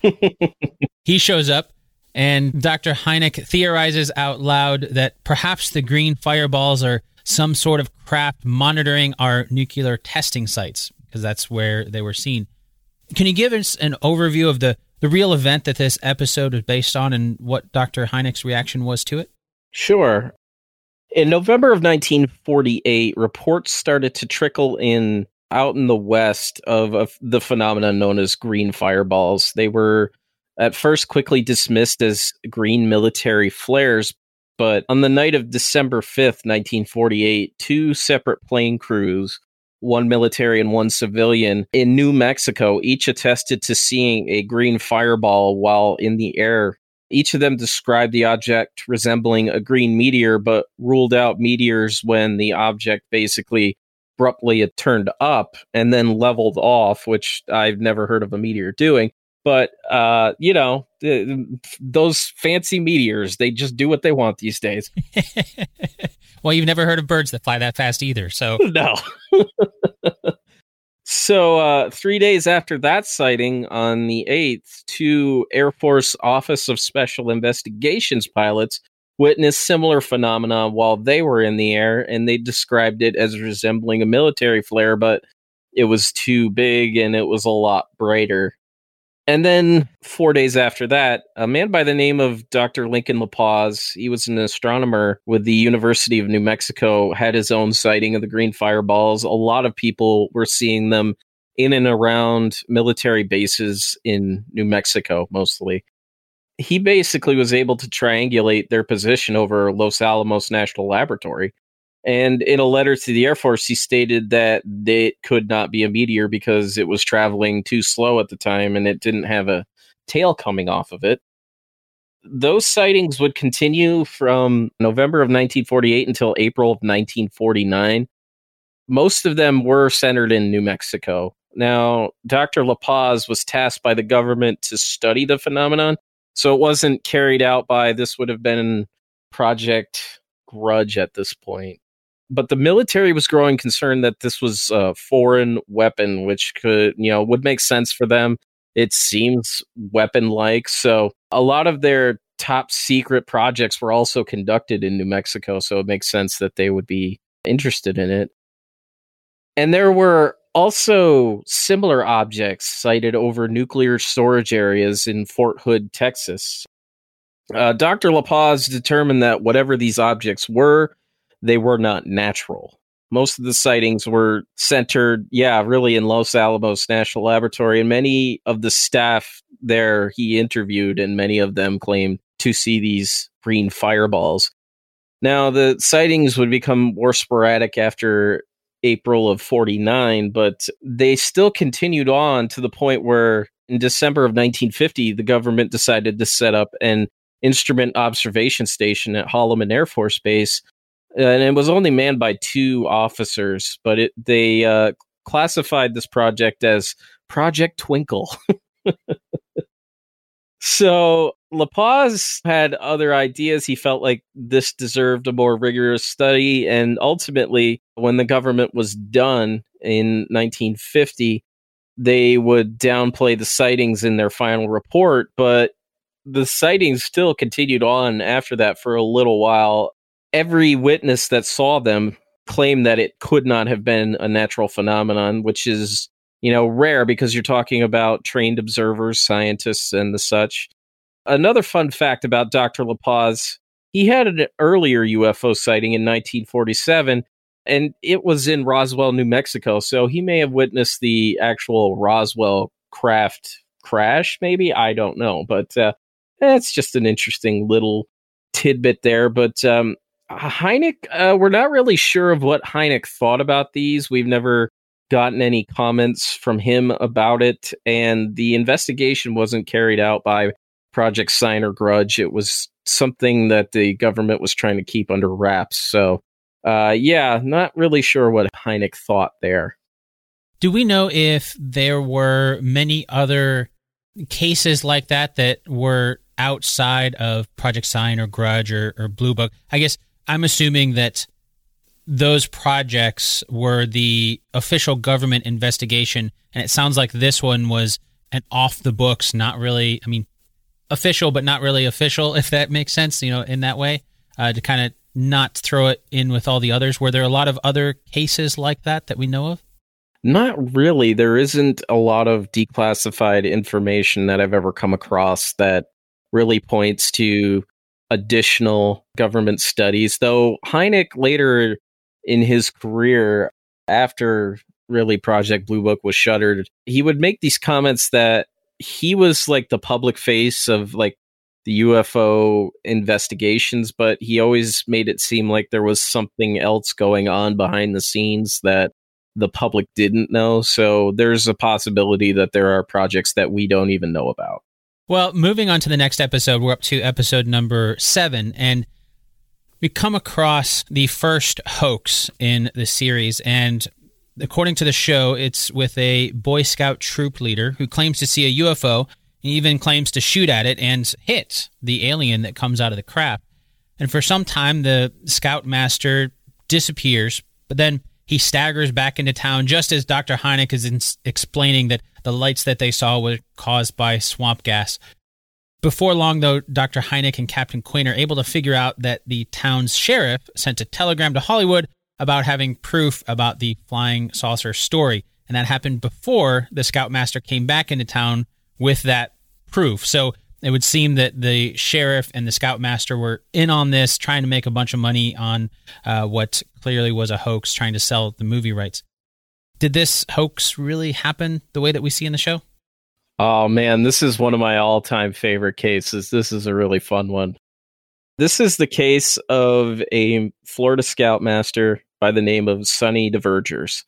He shows up, and Doctor Hynek theorizes out loud that perhaps the green fireballs are some sort of craft monitoring our nuclear testing sites, because that's where they were seen. Can you give us an overview of the, the real event that this episode is based on and what Doctor Hynek's reaction was to it? Sure. In November of nineteen forty-eight, reports started to trickle in out in the West of, of the phenomenon known as green fireballs. They were at first quickly dismissed as green military flares, but on the night of December fifth, nineteen forty-eight, two separate plane crews, one military and one civilian, in New Mexico, each attested to seeing a green fireball while in the air. Each of them described the object resembling a green meteor, but ruled out meteors when the object basically abruptly turned up and then leveled off, which I've never heard of a meteor doing. But, uh, you know, th- those fancy meteors, they just do what they want these days. Well, you've never heard of birds that fly that fast either, so... No. So, uh, three days after that sighting, on the eighth, two Air Force Office of Special Investigations pilots witnessed similar phenomena while they were in the air, and they described it as resembling a military flare, but it was too big and it was a lot brighter. And then, four days after that, a man by the name of Doctor Lincoln LaPaz, he was an astronomer with the University of New Mexico, had his own sighting of the green fireballs. A lot of people were seeing them in and around military bases in New Mexico, mostly. He basically was able to triangulate their position over Los Alamos National Laboratory. And in a letter to the Air Force, he stated that it could not be a meteor because it was traveling too slow at the time and it didn't have a tail coming off of it. Those sightings would continue from November of nineteen forty-eight until April of nineteen forty-nine. Most of them were centered in New Mexico. Now, Doctor LaPaz was tasked by the government to study the phenomenon, so it wasn't carried out by, this would have been Project Grudge at this point. But the military was growing concerned that this was a foreign weapon, which could, you know, would make sense for them. It seems weapon-like. So a lot of their top secret projects were also conducted in New Mexico. So it makes sense that they would be interested in it. And there were also similar objects sighted over nuclear storage areas in Fort Hood, Texas. Uh, Doctor LaPaz determined that whatever these objects were, they were not natural. Most of the sightings were centered, yeah, really in Los Alamos National Laboratory, and many of the staff there he interviewed, and many of them claimed to see these green fireballs. Now, the sightings would become more sporadic after April of forty-nine, but they still continued on to the point where in December of nineteen fifty, the government decided to set up an instrument observation station at Holloman Air Force Base, and it was only manned by two officers, but it, they uh, classified this project as Project Twinkle. So LaPaz had other ideas. He felt like this deserved a more rigorous study, and ultimately, when the government was done in nineteen fifty, they would downplay the sightings in their final report, but the sightings still continued on after that for a little while. Every witness that saw them claimed that it could not have been a natural phenomenon, which is, you know, rare because you're talking about trained observers, scientists, and the such. Another fun fact about Doctor LaPaz, he had an earlier U F O sighting in nineteen forty-seven, and it was in Roswell, New Mexico, so he may have witnessed the actual Roswell craft crash, maybe? I don't know, but uh, that's just an interesting little tidbit there. But um, Hynek, uh, we're not really sure of what Hynek thought about these. We've never gotten any comments from him about it, and the investigation wasn't carried out by Project Sign or Grudge. It was something that the government was trying to keep under wraps. So, uh, yeah, not really sure what Hynek thought there. Do we know if there were many other cases like that that were outside of Project Sign or Grudge or, or Blue Book? I guess I'm assuming that those projects were the official government investigation, and it sounds like this one was an off-the-books, not really, I mean, official, but not really official, if that makes sense, you know, in that way, uh, to kind of not throw it in with all the others. Were there a lot of other cases like that that we know of? Not really. There isn't a lot of declassified information that I've ever come across that really points to additional government studies, though Hynek later in his career, after really Project Blue Book was shuttered, he would make these comments that he was like the public face of like the U F O investigations, but he always made it seem like there was something else going on behind the scenes that the public didn't know. So there's a possibility that there are projects that we don't even know about. Well, moving on to the next episode, we're up to episode number seven, and we come across the first hoax in the series, and according to the show, it's with a Boy Scout troop leader who claims to see a U F O, and even claims to shoot at it and hit the alien that comes out of the craft. And for some time, the Scoutmaster disappears, but then he staggers back into town just as Doctor Hynek is in- explaining that the lights that they saw were caused by swamp gas. Before long, though, Doctor Hynek and Captain Quinn are able to figure out that the town's sheriff sent a telegram to Hollywood about having proof about the flying saucer story. And that happened before the Scoutmaster came back into town with that proof. So it would seem that the sheriff and the Scoutmaster were in on this, trying to make a bunch of money on uh, what clearly was a hoax, trying to sell the movie rights. Did this hoax really happen the way that we see in the show? Oh, man, this is one of my all-time favorite cases. This is a really fun one. This is the case of a Florida Scoutmaster by the name of Sonny DeVergers.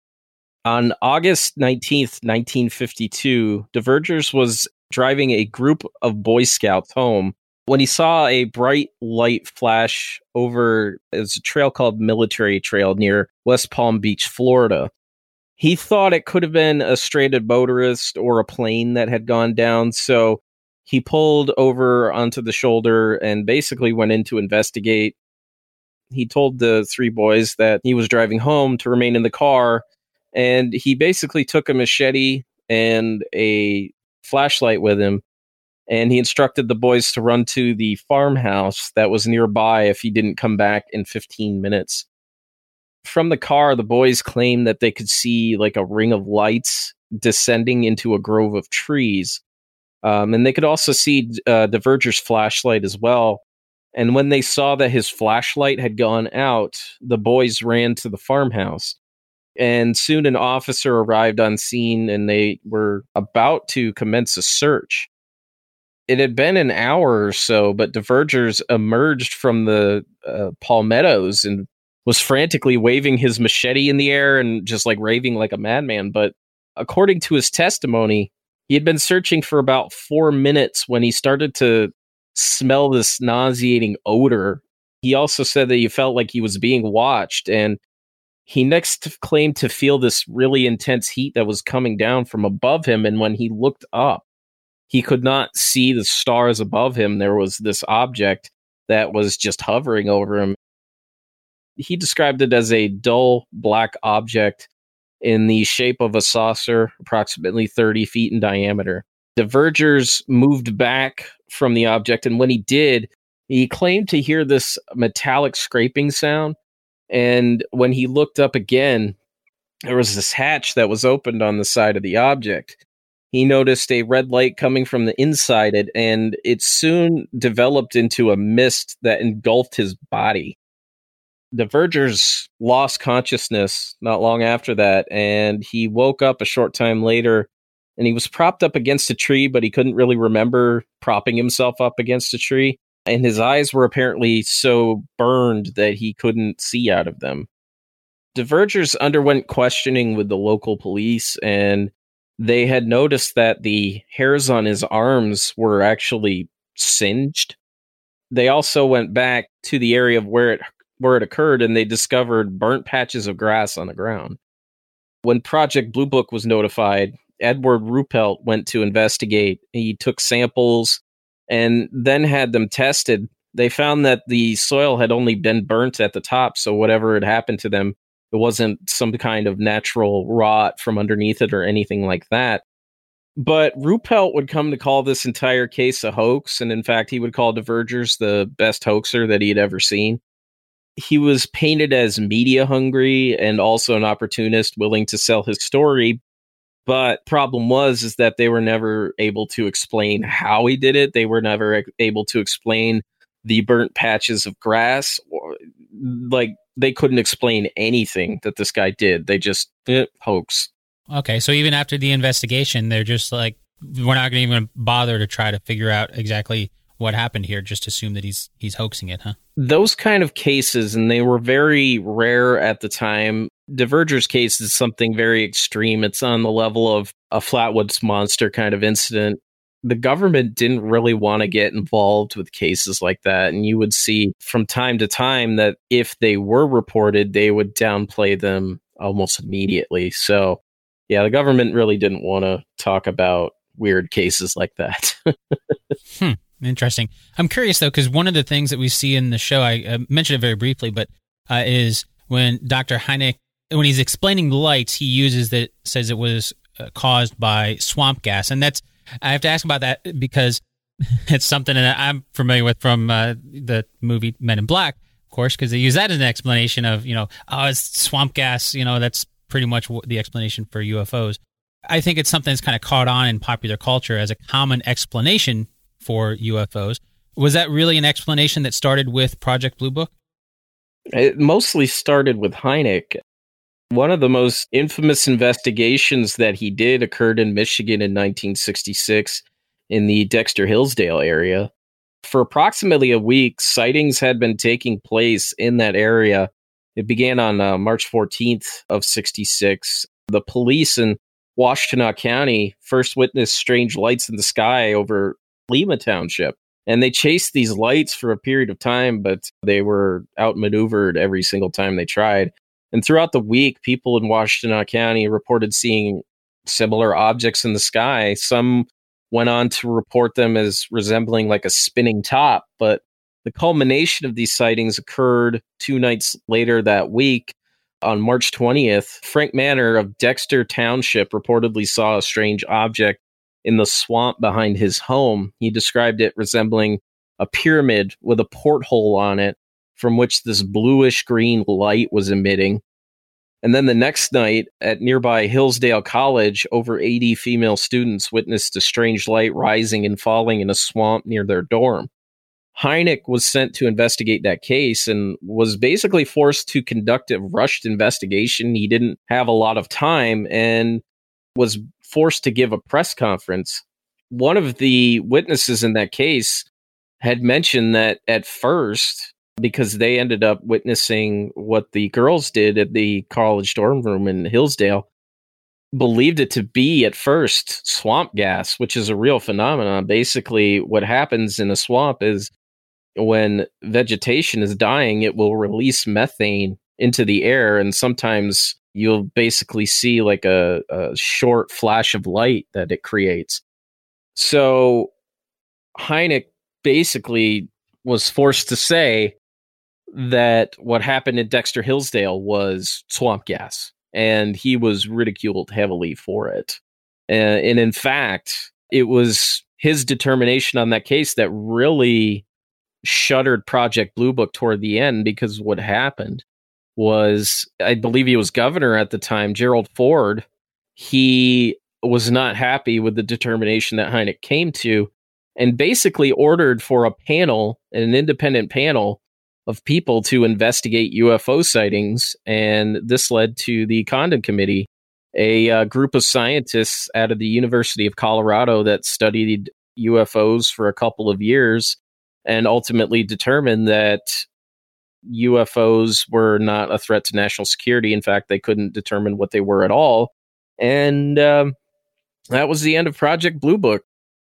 On August nineteenth, nineteen fifty-two, DeVergers was driving a group of Boy Scouts home when he saw a bright light flash over a trail called Military Trail near West Palm Beach, Florida. He thought it could have been a stranded motorist or a plane that had gone down, so he pulled over onto the shoulder and basically went in to investigate. He told the three boys that he was driving home to remain in the car, and he basically took a machete and a flashlight with him, and he instructed the boys to run to the farmhouse that was nearby if he didn't come back in fifteen minutes. From the car, the boys claimed that they could see like a ring of lights descending into a grove of trees. Um, and they could also see uh, Diverger's flashlight as well. And when they saw that his flashlight had gone out, the boys ran to the farmhouse. And soon an officer arrived on scene, and they were about to commence a search. It had been an hour or so, but Divergers emerged from the uh, palmettos and was frantically waving his machete in the air and just like raving like a madman. But according to his testimony, he had been searching for about four minutes when he started to smell this nauseating odor. He also said that he felt like he was being watched, and he next claimed to feel this really intense heat that was coming down from above him. And when he looked up, he could not see the stars above him. There was this object that was just hovering over him. He described it as a dull black object in the shape of a saucer, approximately thirty feet in diameter. Divergers moved back from the object, and when he did, he claimed to hear this metallic scraping sound. And when he looked up again, there was this hatch that was opened on the side of the object. He noticed a red light coming from the inside it, and it soon developed into a mist that engulfed his body. Divergers lost consciousness not long after that, and he woke up a short time later, and he was propped up against a tree, but he couldn't really remember propping himself up against a tree. And his eyes were apparently so burned that he couldn't see out of them. Divergers underwent questioning with the local police, and they had noticed that the hairs on his arms were actually singed. They also went back to the area of where it where it occurred, and they discovered burnt patches of grass on the ground. When Project Blue Book was notified, Edward Ruppelt went to investigate. He took samples and then had them tested. They found that the soil had only been burnt at the top, so whatever had happened to them, it wasn't some kind of natural rot from underneath it or anything like that. But Ruppelt would come to call this entire case a hoax, and in fact, he would call Divergers the best hoaxer that he had ever seen. He was painted as media hungry and also an opportunist willing to sell his story. But problem was is that they were never able to explain how he did it. They were never able to explain the burnt patches of grass. Or, like, they couldn't explain anything that this guy did. They just, eh, hoax. Okay, so even after the investigation, they're just like, we're not going to even bother to try to figure out exactly what happened here, just assume that he's he's hoaxing it, huh? Those kind of cases, and they were very rare at the time. Diverger's case is something very extreme. It's on the level of a Flatwoods Monster kind of incident. The government didn't really want to get involved with cases like that, and you would see from time to time that if they were reported, they would downplay them almost immediately. So, yeah, the government really didn't want to talk about weird cases like that. hmm. Interesting. I'm curious, though, because one of the things that we see in the show, I uh, mentioned it very briefly, but uh, is when Doctor Hynek, when he's explaining the lights, he uses that, says it was uh, caused by swamp gas. And that's, I have to ask about that because it's something that I'm familiar with from uh, the movie Men in Black, of course, because they use that as an explanation of, you know, oh, it's swamp gas, you know, that's pretty much the explanation for U F Os. I think it's something that's kind of caught on in popular culture as a common explanation for U F Os. Was that really an explanation that started with Project Blue Book? It mostly started with Hynek. One of the most infamous investigations that he did occurred in Michigan in nineteen sixty-six in the Dexter Hillsdale area. For approximately a week, sightings had been taking place in that area. It began on uh, March fourteenth of sixty-six. The police in Washtenaw County first witnessed strange lights in the sky over Lima Township. And they chased these lights for a period of time, but they were outmaneuvered every single time they tried. And throughout the week, people in Washtenaw County reported seeing similar objects in the sky. Some went on to report them as resembling like a spinning top, but the culmination of these sightings occurred two nights later that week. On March twentieth, Frank Manor of Dexter Township reportedly saw a strange object in the swamp behind his home. He described it resembling a pyramid with a porthole on it from which this bluish green light was emitting. And then the next night at nearby Hillsdale College, over eighty female students witnessed a strange light rising and falling in a swamp near their dorm. Hynek was sent to investigate that case and was basically forced to conduct a rushed investigation. He didn't have a lot of time and was forced to give a press conference. One of the witnesses in that case had mentioned that at first, because they ended up witnessing what the girls did at the college dorm room in Hillsdale, believed it to be at first swamp gas, which is a real phenomenon. Basically, what happens in a swamp is when vegetation is dying, it will release methane into the air, and sometimes you'll basically see like a, a short flash of light that it creates. So Hynek basically was forced to say that what happened in Dexter Hillsdale was swamp gas, and he was ridiculed heavily for it. And, and in fact, it was his determination on that case that really shuttered Project Blue Book toward the end, because what happened was, I believe he was governor at the time, Gerald Ford. He was not happy with the determination that Hynek came to, and basically ordered for a panel, an independent panel of people to investigate U F O sightings. And this led to the Condon Committee, a uh, group of scientists out of the University of Colorado that studied U F Os for a couple of years and ultimately determined that U F Os were not a threat to national security. In fact, they couldn't determine what they were at all. And um, that was the end of Project Blue Book.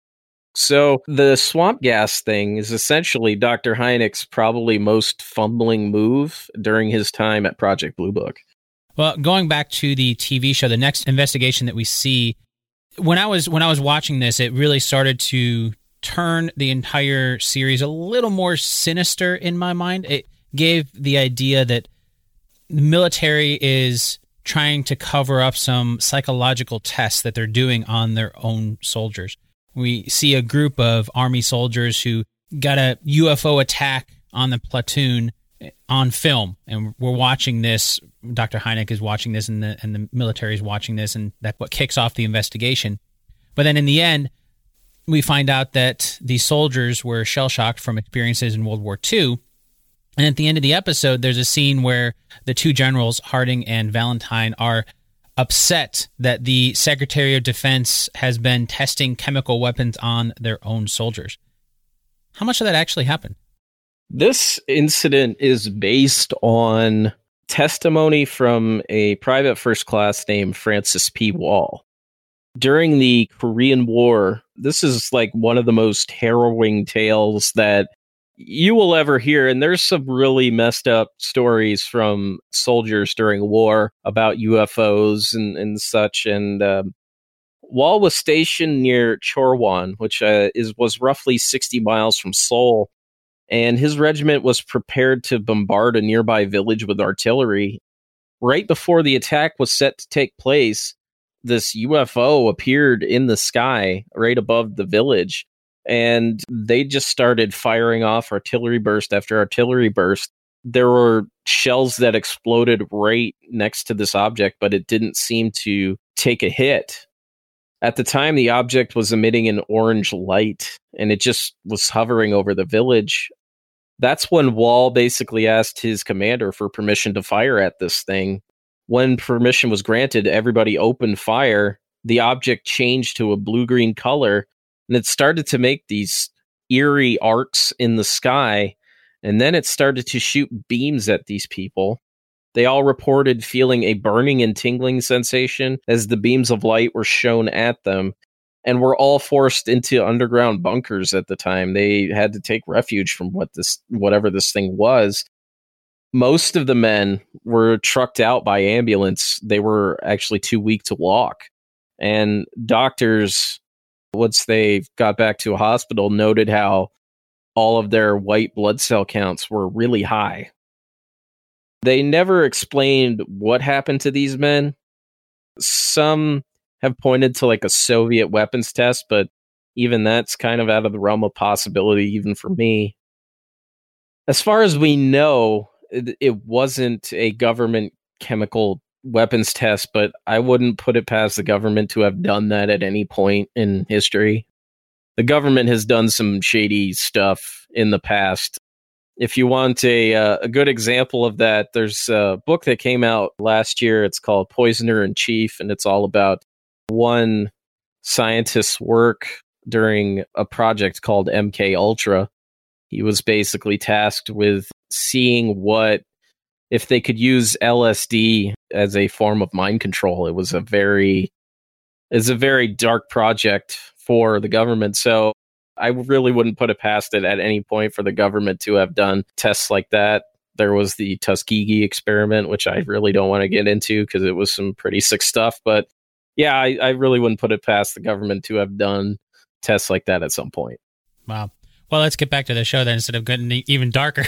So the swamp gas thing is essentially Doctor Hynek's probably most fumbling move during his time at Project Blue Book. Well, going back to the T V show, the next investigation that we see, when I was when I was watching this, it really started to turn the entire series a little more sinister in my mind. It gave the idea that the military is trying to cover up some psychological tests that they're doing on their own soldiers. We see a group of Army soldiers who got a U F O attack on the platoon on film, and we're watching this. Doctor Hynek is watching this, and the and the military is watching this, and that's what kicks off the investigation. But then in the end, we find out that these soldiers were shell-shocked from experiences in World War Two. And at the end of the episode, there's a scene where the two generals, Harding and Valentine, are upset that the Secretary of Defense has been testing chemical weapons on their own soldiers. How much of that actually happened? This incident is based on testimony from a private first class named Francis P. Wall. During the Korean War, this is like one of the most harrowing tales that you will ever hear. And there's some really messed up stories from soldiers during war about U F Os and, and such. And um, Wall was stationed near Chorwan, which uh, is was roughly sixty miles from Seoul. And his regiment was prepared to bombard a nearby village with artillery. Right before the attack was set to take place, this U F O appeared in the sky right above the village. And they just started firing off artillery burst after artillery burst. There were shells that exploded right next to this object, but it didn't seem to take a hit. At the time, the object was emitting an orange light, and it just was hovering over the village. That's when Wall basically asked his commander for permission to fire at this thing. When permission was granted, everybody opened fire. The object changed to a blue-green color, and it started to make these eerie arcs in the sky, and then it started to shoot beams at these people. They all reported feeling a burning and tingling sensation as the beams of light were shown at them, and were all forced into underground bunkers at the time. They had to take refuge from what this, whatever this thing was. Most of the men were trucked out by ambulance. They were actually too weak to walk. And doctors, once they got back to a hospital, noted how all of their white blood cell counts were really high. They never explained what happened to these men. Some have pointed to like a Soviet weapons test, but even that's kind of out of the realm of possibility, even for me. As far as we know, it, it wasn't a government chemical weapons test, but I wouldn't put it past the government to have done that at any point in history. The government has done some shady stuff in the past. If you want a uh, a good example of that, there's a book that came out last year. It's called Poisoner in Chief, and it's all about one scientist's work during a project called M K Ultra. He was basically tasked with seeing what if they could use L S D as a form of mind control. It was a very it's a very dark project for the government. So I really wouldn't put it past it at any point for the government to have done tests like that. There was the Tuskegee experiment, which I really don't want to get into because it was some pretty sick stuff. But yeah, I, I really wouldn't put it past the government to have done tests like that at some point. Wow. Well, let's get back to the show then instead of getting even darker.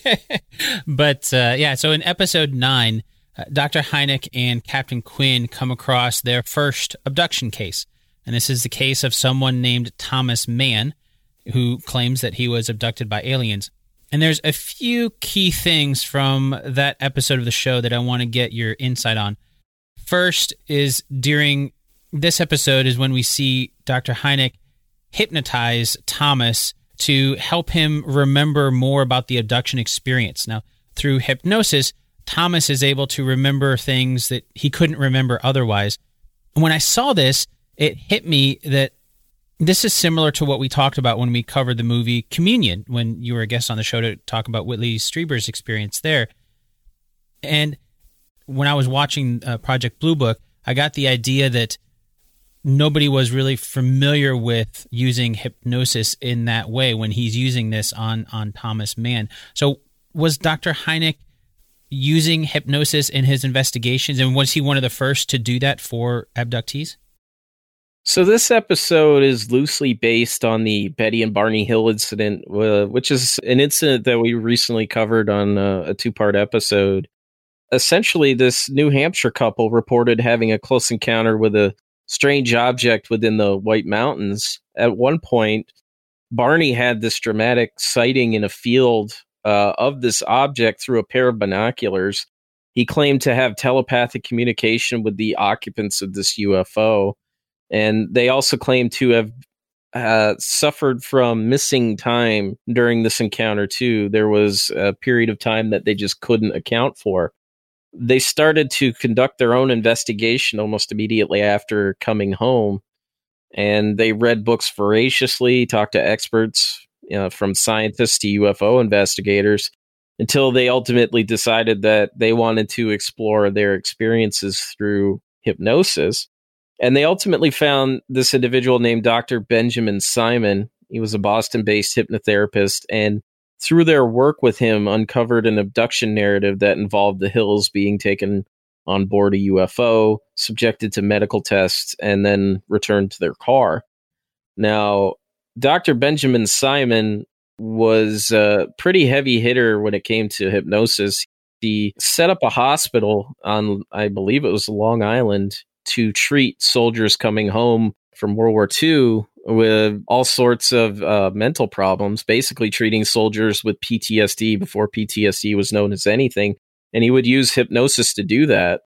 But uh, yeah, so in episode nine, uh, Doctor Hynek and Captain Quinn come across their first abduction case. And this is the case of someone named Thomas Mann, who claims that he was abducted by aliens. And there's a few key things from that episode of the show that I want to get your insight on. First is during this episode is when we see Doctor Hynek hypnotize Thomas to help him remember more about the abduction experience. Now, through hypnosis, Thomas is able to remember things that he couldn't remember otherwise. When I saw this, it hit me that this is similar to what we talked about when we covered the movie Communion, when you were a guest on the show to talk about Whitley Strieber's experience there. And when I was watching uh, Project Blue Book, I got the idea that nobody was really familiar with using hypnosis in that way when he's using this on, on Thomas Mann. So was Doctor Hynek using hypnosis in his investigations, and was he one of the first to do that for abductees? So this episode is loosely based on the Betty and Barney Hill incident, uh, which is an incident that we recently covered on uh, a two-part episode. Essentially, this New Hampshire couple reported having a close encounter with a strange object within the White Mountains. At one point, Barney had this dramatic sighting in a field uh, of this object through a pair of binoculars. He claimed to have telepathic communication with the occupants of this U F O. And they also claim to have uh, suffered from missing time during this encounter, too. There was a period of time that they just couldn't account for. They started to conduct their own investigation almost immediately after coming home. And they read books voraciously, talked to experts, you know, from scientists to U F O investigators, until they ultimately decided that they wanted to explore their experiences through hypnosis. And they ultimately found this individual named Doctor Benjamin Simon. He was a Boston-based hypnotherapist, and through their work with him, uncovered an abduction narrative that involved the Hills being taken on board a U F O, subjected to medical tests, and then returned to their car. Now, Doctor Benjamin Simon was a pretty heavy hitter when it came to hypnosis. He set up a hospital on, I believe it was Long Island, to treat soldiers coming home from World War Two with all sorts of uh, mental problems, basically treating soldiers with P T S D before P T S D was known as anything. And he would use hypnosis to do that.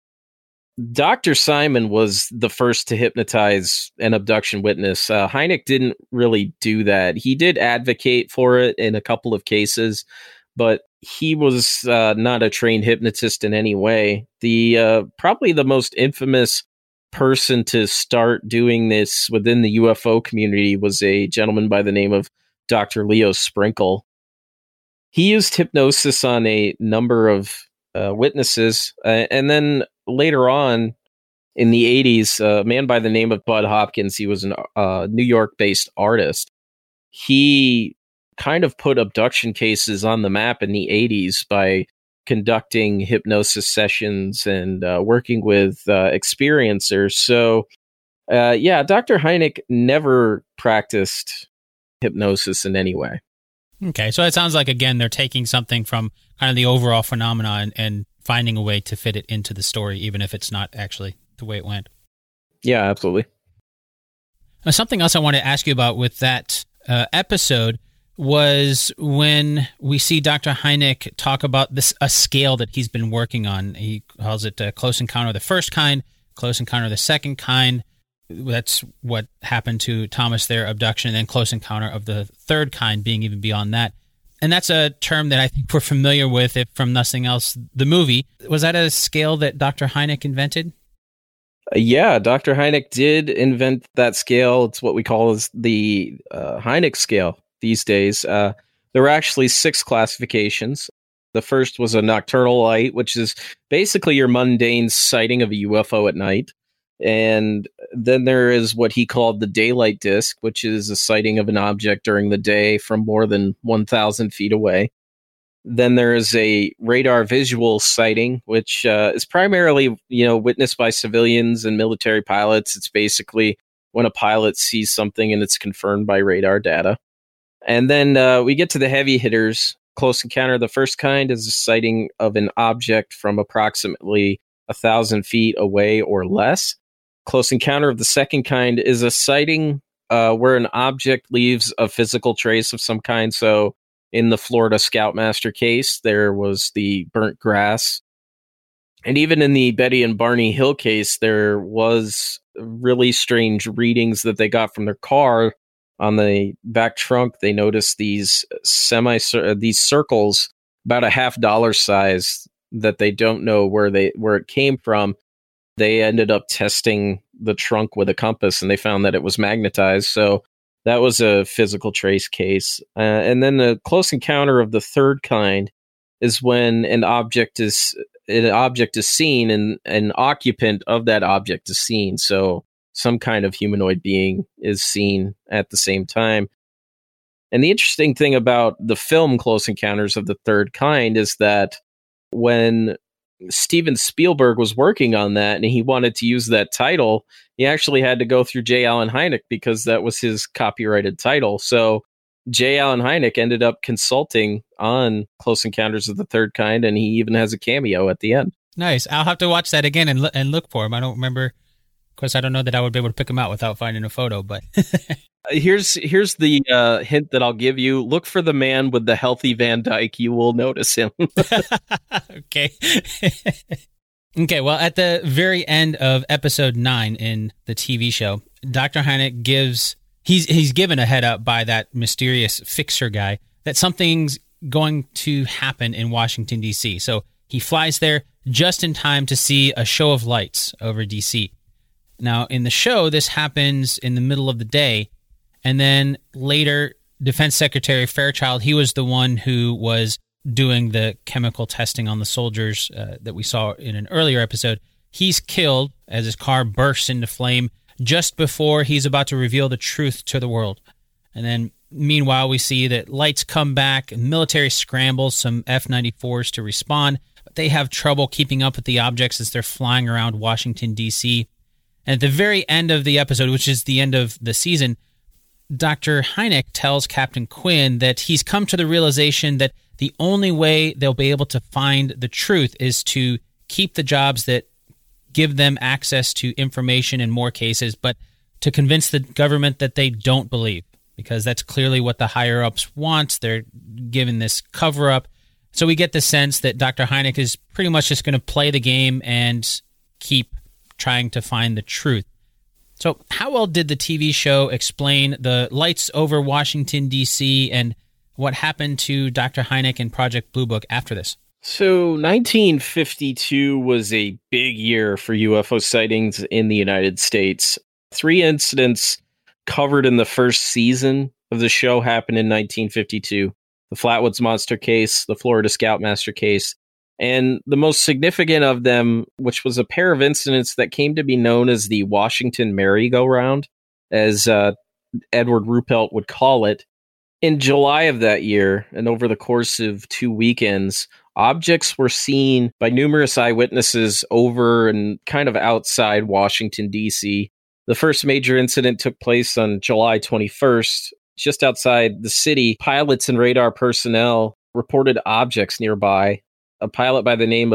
Doctor Simon was the first to hypnotize an abduction witness. Uh, Hynek didn't really do that. He did advocate for it in a couple of cases, but he was uh, not a trained hypnotist in any way. The uh, probably the most infamous person to start doing this within the U F O community was a gentleman by the name of Doctor Leo Sprinkle. He used hypnosis on a number of uh, witnesses, uh, and then later on in the eighties, a man by the name of Bud Hopkins, he was a uh, New York-based artist. He kind of put abduction cases on the map in the eighties by conducting hypnosis sessions and uh, working with uh, experiencers. So, uh, yeah, Doctor Hynek never practiced hypnosis in any way. Okay, so it sounds like, again, they're taking something from kind of the overall phenomenon and finding a way to fit it into the story, even if it's not actually the way it went. Yeah, absolutely. Now, something else I want to ask you about with that uh, episode was when we see Doctor Hynek talk about this a scale that he's been working on. He calls it uh, Close Encounter of the First Kind, Close Encounter of the Second Kind. That's what happened to Thomas, their abduction, and then Close Encounter of the Third Kind being even beyond that. And that's a term that I think we're familiar with, if from nothing else, the movie. Was that a scale that Doctor Hynek invented? Uh, yeah, Doctor Hynek did invent that scale. It's what we call as the uh, Hynek scale these days. Uh, there were actually six classifications. The first was a nocturnal light, which is basically your mundane sighting of a U F O at night. And then there is what he called the daylight disk, which is a sighting of an object during the day from more than one thousand feet away. Then there is a radar visual sighting, which uh, is primarily, you know, witnessed by civilians and military pilots. It's basically when a pilot sees something and it's confirmed by radar data. And then uh, we get to the heavy hitters. Close Encounter of the First Kind is a sighting of an object from approximately a thousand feet away or less. Close Encounter of the Second Kind is a sighting uh, where an object leaves a physical trace of some kind. So in the Florida Scoutmaster case, there was the burnt grass. And even in the Betty and Barney Hill case, there was really strange readings that they got from their car. On the back trunk, they noticed these semi these circles about a half dollar size that they don't know where they where it came from. They ended up testing the trunk with a compass, and they found that it was magnetized. So that was a physical trace case. Uh, and then the Close Encounter of the Third Kind is when an object is an object is seen, and an occupant of that object is seen. So some kind of humanoid being is seen at the same time. And the interesting thing about the film Close Encounters of the Third Kind is that when Steven Spielberg was working on that and he wanted to use that title, he actually had to go through J. Allen Hynek because that was his copyrighted title. So J. Allen Hynek ended up consulting on Close Encounters of the Third Kind, and he even has a cameo at the end. Nice. I'll have to watch that again and, lo- and look for him. I don't remember. Of course, I don't know that I would be able to pick him out without finding a photo, but... Here's here's the uh, hint that I'll give you. Look for the man with the healthy Van Dyke. You will notice him. Okay. Okay, well, at the very end of episode nine in the T V show, Doctor Hynek gives... He's, he's given a head up by that mysterious fixer guy that something's going to happen in Washington, D C. So he flies there just in time to see a show of lights over D C. Now, in the show, this happens in the middle of the day. And then later, Defense Secretary Fairchild, he was the one who was doing the chemical testing on the soldiers uh, that we saw in an earlier episode. He's killed as his car bursts into flame just before he's about to reveal the truth to the world. And then, meanwhile, we see that lights come back, and military scrambles some F ninety-fours to respond, but they have trouble keeping up with the objects as they're flying around Washington, D C. And at the very end of the episode, which is the end of the season, Doctor Hynek tells Captain Quinn that he's come to the realization that the only way they'll be able to find the truth is to keep the jobs that give them access to information in more cases, but to convince the government that they don't believe, because that's clearly what the higher-ups want. They're given this cover-up. So we get the sense that Doctor Hynek is pretty much just going to play the game and keep trying to find the truth. So how well did the T V show explain the lights over Washington, D C, and what happened to Doctor Hynek and Project Blue Book after this? So nineteen fifty-two was a big year for U F O sightings in the United States. Three incidents covered in the first season of the show happened in nineteen fifty-two. The Flatwoods Monster case, the Florida Scoutmaster case, and the most significant of them, which was a pair of incidents that came to be known as the Washington merry-go-round, as uh, Edward Ruppelt would call it. In July of that year, and over the course of two weekends, objects were seen by numerous eyewitnesses over and kind of outside Washington, D C. The first major incident took place on July twenty-first. Just outside the city, pilots and radar personnel reported objects nearby. A pilot by the name of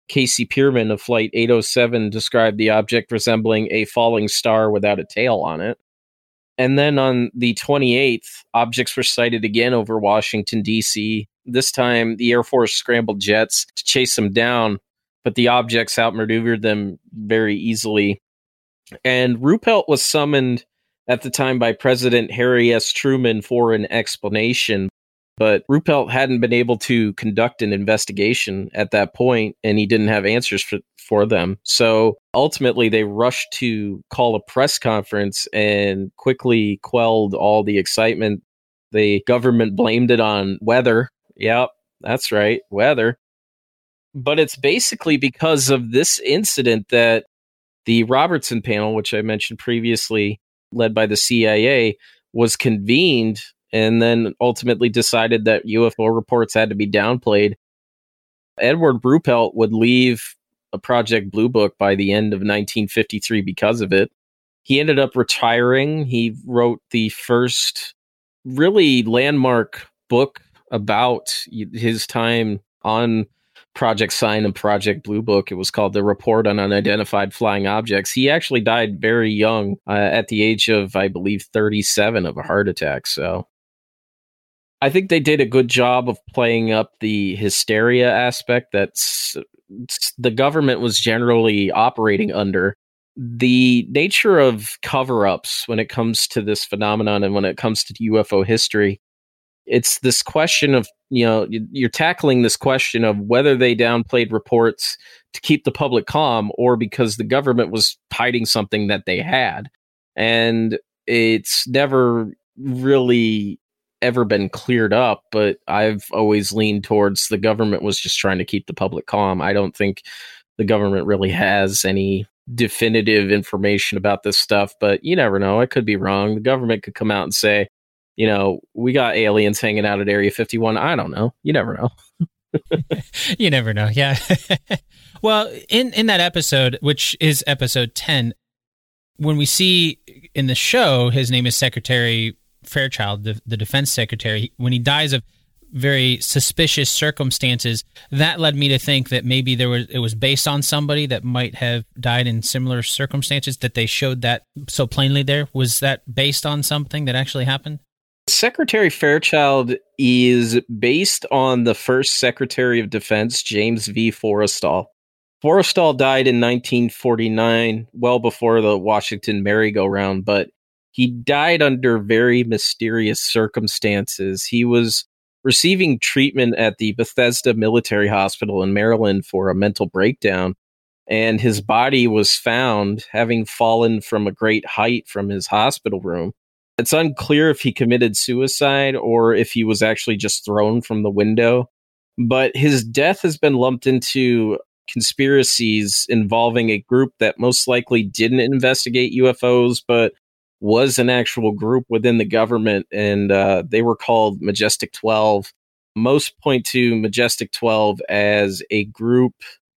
Casey Pierman of Flight eight oh seven described the object resembling a falling star without a tail on it. And then on the twenty-eighth, objects were sighted again over Washington, D C. This time, the Air Force scrambled jets to chase them down, but the objects outmaneuvered them very easily. And Ruppelt was summoned at the time by President Harry S. Truman for an explanation, but Ruppelt hadn't been able to conduct an investigation at that point, and he didn't have answers for, for them. So ultimately, they rushed to call a press conference and quickly quelled all the excitement. The government blamed it on weather. Yep, that's right, weather. But it's basically because of this incident that the Robertson panel, which I mentioned previously, led by the C I A, was convened and then ultimately decided that U F O reports had to be downplayed. Edward Ruppelt would leave a Project Blue Book by the end of nineteen fifty-three because of it. He ended up retiring. He wrote the first really landmark book about his time on Project Sign and Project Blue Book. It was called The Report on Unidentified Flying Objects. He actually died very young, uh, at the age of, I believe, thirty-seven of a heart attack. So I think they did a good job of playing up the hysteria aspect that's the government was generally operating under. The nature of cover-ups when it comes to this phenomenon and when it comes to U F O history, it's this question of, you know, you're tackling this question of whether they downplayed reports to keep the public calm or because the government was hiding something that they had. And it's never really ever been cleared up, but I've always leaned towards the government was just trying to keep the public calm. I don't think the government really has any definitive information about this stuff, but you never know. I could be wrong. The government could come out and say, you know, we got aliens hanging out at Area fifty-one. I don't know. You never know. You never know. Yeah. Well, in, in that episode, which is episode ten, when we see in the show, his name is Secretary Fairchild, the, the defense secretary, when he dies of very suspicious circumstances, that led me to think that maybe there was it was based on somebody that might have died in similar circumstances, that they showed that so plainly there. Was that based on something that actually happened? Secretary Fairchild is based on the first Secretary of Defense, James V. Forrestal. Forrestal died in nineteen forty-nine, well before the Washington merry-go-round, but he died under very mysterious circumstances. He was receiving treatment at the Bethesda Military Hospital in Maryland for a mental breakdown, and his body was found having fallen from a great height from his hospital room. It's unclear if he committed suicide or if he was actually just thrown from the window, but his death has been lumped into conspiracies involving a group that most likely didn't investigate U F Os, but was an actual group within the government, and uh, they were called Majestic twelve. Most point to Majestic twelve as a group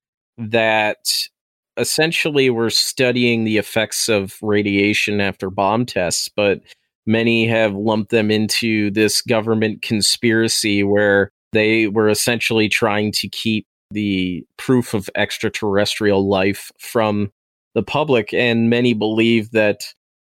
that essentially were studying the effects of radiation after bomb tests, but many have lumped them into this government conspiracy where they were essentially trying to keep the proof of extraterrestrial life from the public, and many believe that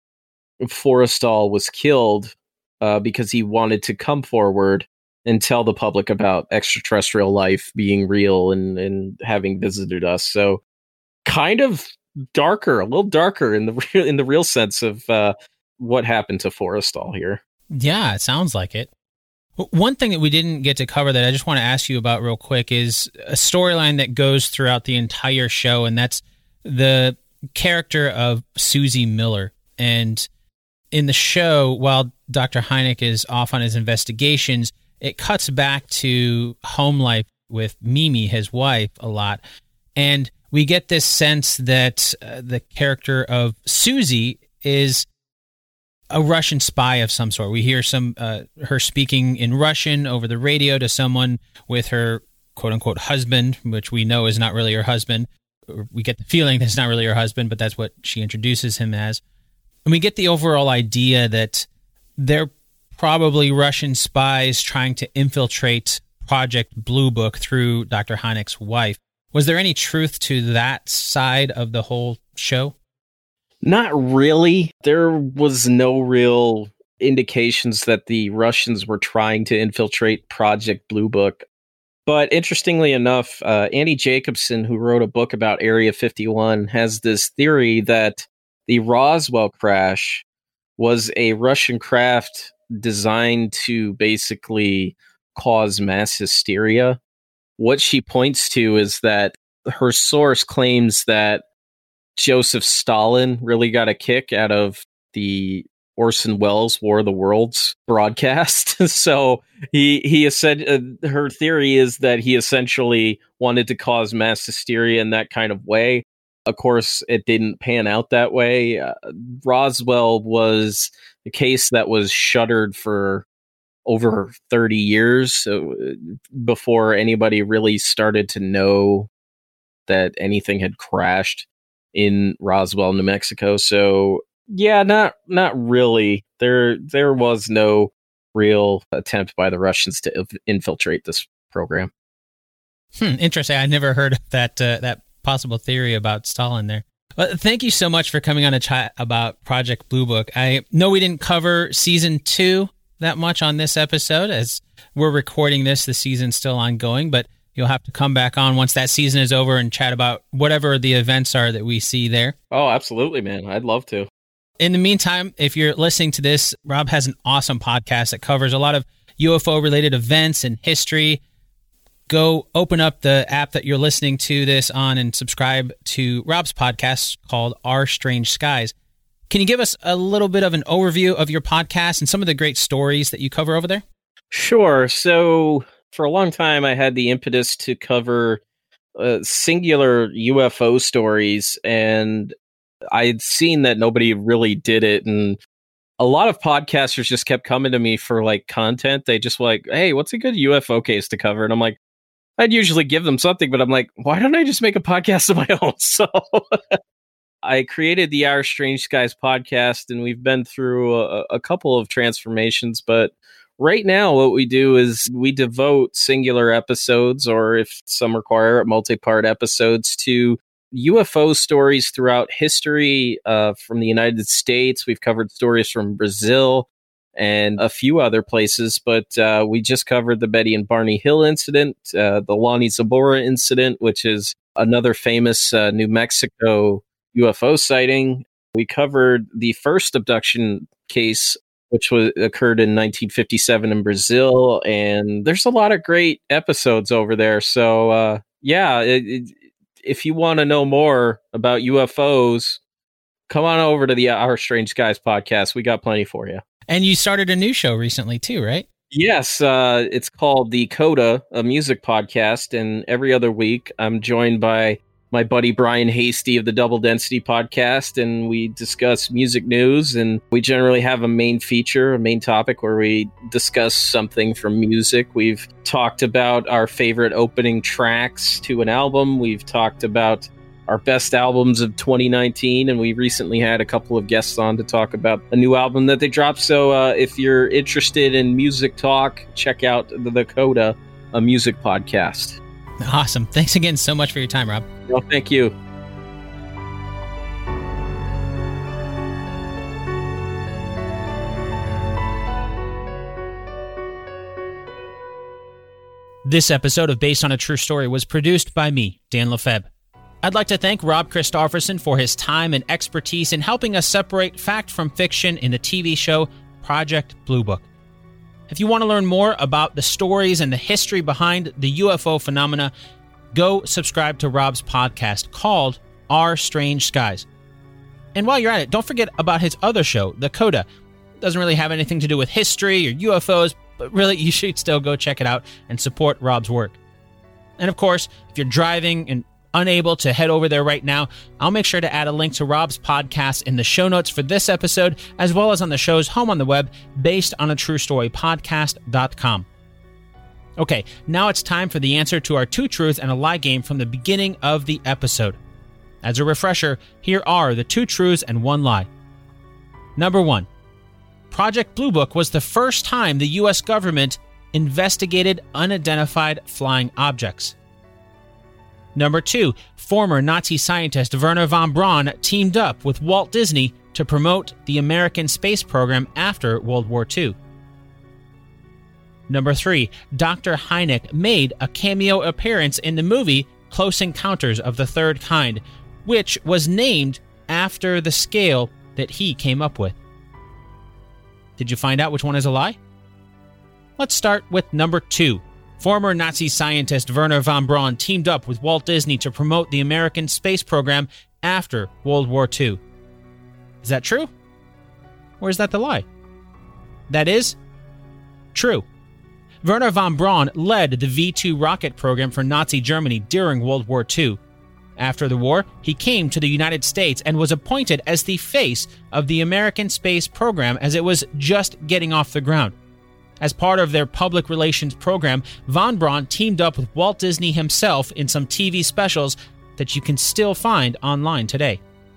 Forrestal was killed uh, because he wanted to come forward and tell the public about extraterrestrial life being real and, and having visited us. So kind of darker, a little darker in the real, in the real sense of uh, what happened to Forrestal here. Yeah, it sounds like it. One thing that we didn't get to cover that I just want to ask you about real quick is a storyline that goes throughout the entire show, and that's the character of Susie Miller. And in the show, while Doctor Hynek is off on his investigations, it cuts back to home life with Mimi, his wife, a lot. And we get this sense that uh, the character of Susie is a Russian spy of some sort. We hear some uh, her speaking in Russian over the radio to someone with her quote-unquote husband, which we know is not really her husband. We get the feeling that it's not really her husband, but that's what she introduces him as. And we get the overall idea that they're probably Russian spies trying to infiltrate Project Blue Book through Doctor Hynek's wife. Was there any truth to that side of the whole show? Not really. There was no real indications that the Russians were trying to infiltrate Project Blue Book. But interestingly enough, uh, Andy Jacobson, who wrote a book about Area fifty-one, has this theory that the Roswell crash was a Russian craft designed to basically cause mass hysteria. What she points to is that her source claims that Joseph Stalin really got a kick out of the Orson Welles War of the Worlds broadcast. So he he said uh, her theory is that he essentially wanted to cause mass hysteria in that kind of way. Of course, it didn't pan out that way. Uh, Roswell was a case that was shuttered for over thirty years so, before anybody really started to know that anything had crashed in Roswell, New Mexico. So yeah, not not really. There there was no real attempt by the Russians to inf- infiltrate this program. Hmm, interesting. I never heard of that uh, that possible theory about Stalin there. Well, thank you so much for coming on to chat about Project Blue Book. I know we didn't cover season two that much on this episode, as we're recording this. The season's still ongoing, but you'll have to come back on once that season is over and chat about whatever the events are that we see there. Oh, absolutely, man. I'd love to. In the meantime, if you're listening to this, Rob has an awesome podcast that covers a lot of U F O-related events and history. Go open up the app that you're listening to this on and subscribe to Rob's podcast called Our Strange Skies. Can you give us a little bit of an overview of your podcast and some of the great stories that you cover over there? Sure. So for a long time, I had the impetus to cover uh, singular U F O stories, and I'd seen that nobody really did it. And a lot of podcasters just kept coming to me for like content. They just were like, hey, what's a good U F O case to cover? And I'm like, I'd usually give them something, but I'm like, why don't I just make a podcast of my own? So I created the Our Strange Skies podcast, and we've been through a, a couple of transformations. But right now, what we do is we devote singular episodes, or if some require it, multi-part episodes, to U F O stories throughout history uh, from the United States. We've covered stories from Brazil and a few other places, but uh, we just covered the Betty and Barney Hill incident, uh, the Lonnie Zabora incident, which is another famous uh, New Mexico U F O sighting. We covered the first abduction case, which was occurred in nineteen fifty-seven in Brazil, and there's a lot of great episodes over there. So uh, yeah, it, it, if you want to know more about U F Os, come on over to the Our Strange Skies podcast. We got plenty for you. And you started a new show recently too, right? Yes, uh, it's called The Coda, a music podcast, and every other week I'm joined by my buddy Brian Hasty of the Double Density podcast, and we discuss music news, and we generally have a main feature, a main topic where we discuss something from music. We've talked about our favorite opening tracks to an album. We've talked about our best albums of twenty nineteen, and we recently had a couple of guests on to talk about a new album that they dropped. So uh, if you're interested in music talk, check out the, the Coda, a music podcast. Awesome. Thanks again so much for your time, Rob. Well, thank you. This episode of Based on a True Story was produced by me, Dan Lefebvre. I'd like to thank Rob Christofferson for his time and expertise in helping us separate fact from fiction in the T V show Project Blue Book. If you want to learn more about the stories and the history behind the U F O phenomena, go subscribe to Rob's podcast called Our Strange Skies. And while you're at it, don't forget about his other show, The Coda. It doesn't really have anything to do with history or U F Os, but really you should still go check it out and support Rob's work. And of course, if you're driving and unable to head over there right now, I'll make sure to add a link to Rob's podcast in the show notes for this episode, as well as on the show's home on the web, based on a true story podcast dot com. Okay, now it's time for the answer to our two truths and a lie game from the beginning of the episode. As a refresher, here are the two truths and one lie. Number one, Project Blue Book was the first time the U S government investigated unidentified flying objects. Number two, former Nazi scientist Wernher von Braun teamed up with Walt Disney to promote the American space program after World War Two. Number three, Doctor Hynek made a cameo appearance in the movie Close Encounters of the Third Kind, which was named after the scale that he came up with. Did you find out which one is a lie? Let's start with number two. Former Nazi scientist Wernher von Braun teamed up with Walt Disney to promote the American space program after World War Two. Is that true? Or is that the lie? That is true. Wernher von Braun led the V two rocket program for Nazi Germany during World War Two. After the war, he came to the United States and was appointed as the face of the American space program as it was just getting off the ground. As part of their public relations program, von Braun teamed up with Walt Disney himself in some T V specials that you can still find online today.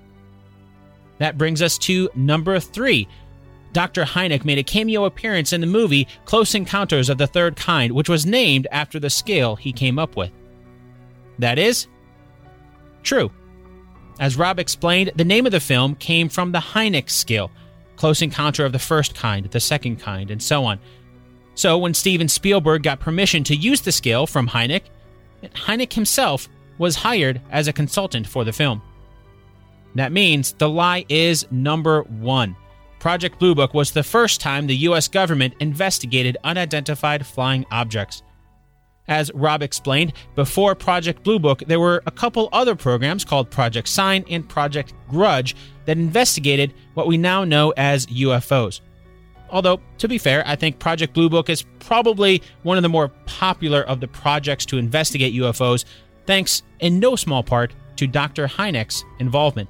That brings us to number three. Doctor Hynek made a cameo appearance in the movie Close Encounters of the Third Kind, which was named after the scale he came up with. That is true. As Rob explained, the name of the film came from the Hynek scale, Close Encounter of the First Kind, the Second Kind, and so on. So when Steven Spielberg got permission to use the scale from Hynek, Hynek himself was hired as a consultant for the film. That means the lie is number one. Project Blue Book was the first time the U S government investigated unidentified flying objects. As Rob explained, before Project Blue Book, there were a couple other programs called Project Sign and Project Grudge that investigated what we now know as U F Os. Although, to be fair, I think Project Blue Book is probably one of the more popular of the projects to investigate U F Os, thanks in no small part to Doctor Hynek's involvement.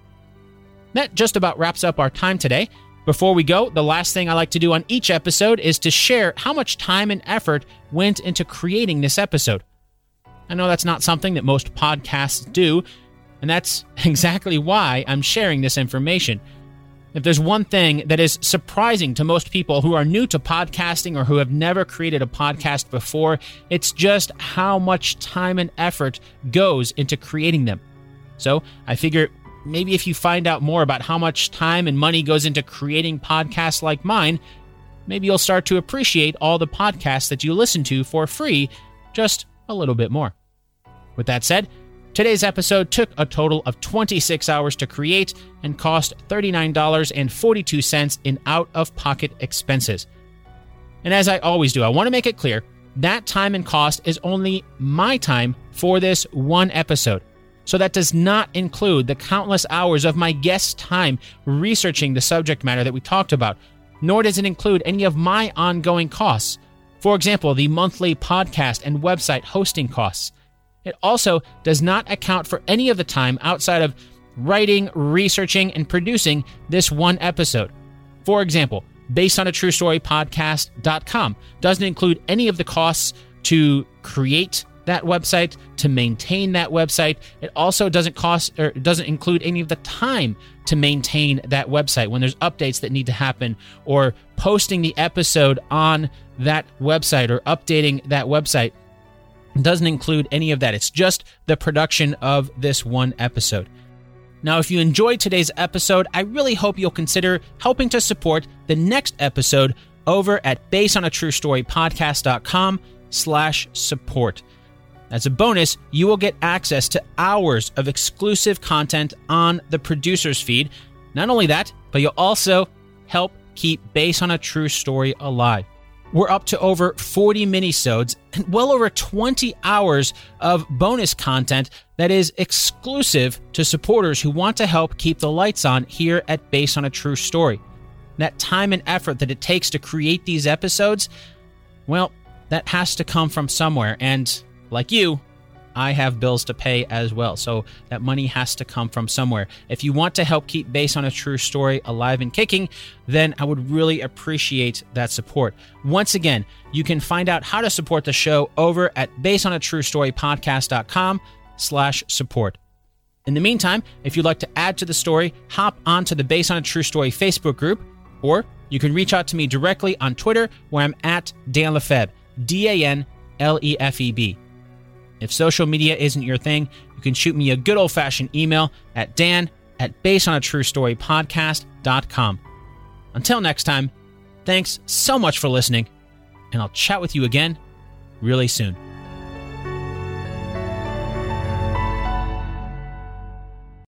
That just about wraps up our time today. Before we go, the last thing I like to do on each episode is to share how much time and effort went into creating this episode. I know that's not something that most podcasts do, and that's exactly why I'm sharing this information. If there's one thing that is surprising to most people who are new to podcasting or who have never created a podcast before, it's just how much time and effort goes into creating them. So I figure maybe if you find out more about how much time and money goes into creating podcasts like mine, maybe you'll start to appreciate all the podcasts that you listen to for free just a little bit more. With that said, today's episode took a total of twenty-six hours to create and cost thirty-nine dollars and forty-two cents in out-of-pocket expenses. And as I always do, I want to make it clear, that time and cost is only my time for this one episode. So that does not include the countless hours of my guest's time researching the subject matter that we talked about, nor does it include any of my ongoing costs. For example, the monthly podcast and website hosting costs. It also does not account for any of the time outside of writing, researching, and producing this one episode. For example, Based on a True Story podcast dot com doesn't include any of the costs to create that website, to maintain that website. It also doesn't cost or doesn't include any of the time to maintain that website when there's updates that need to happen, or posting the episode on that website or updating that website. It doesn't include any of that. It's just the production of this one episode. Now, if you enjoyed today's episode, I really hope you'll consider helping to support the next episode over at Based on a True Story podcast dot com slash support. As a bonus, you will get access to hours of exclusive content on the producer's feed. Not only that, but you'll also help keep Based on a True Story alive. We're up to over forty minisodes and well over twenty hours of bonus content that is exclusive to supporters who want to help keep the lights on here at Based on a True Story. That time and effort that it takes to create these episodes, well, that has to come from somewhere, and like you, I have bills to pay as well, so that money has to come from somewhere. If you want to help keep Based on a True Story alive and kicking, then I would really appreciate that support. Once again, you can find out how to support the show over at Based on a True Story podcast dot com slash support. In the meantime, if you'd like to add to the story, hop onto the Based on a True Story Facebook group, or you can reach out to me directly on Twitter, where I'm at Dan Lefebvre, D A N L E F E B. If social media isn't your thing, you can shoot me a good old-fashioned email at dan at based on a true story podcast dot com. Until next time, thanks so much for listening, and I'll chat with you again really soon.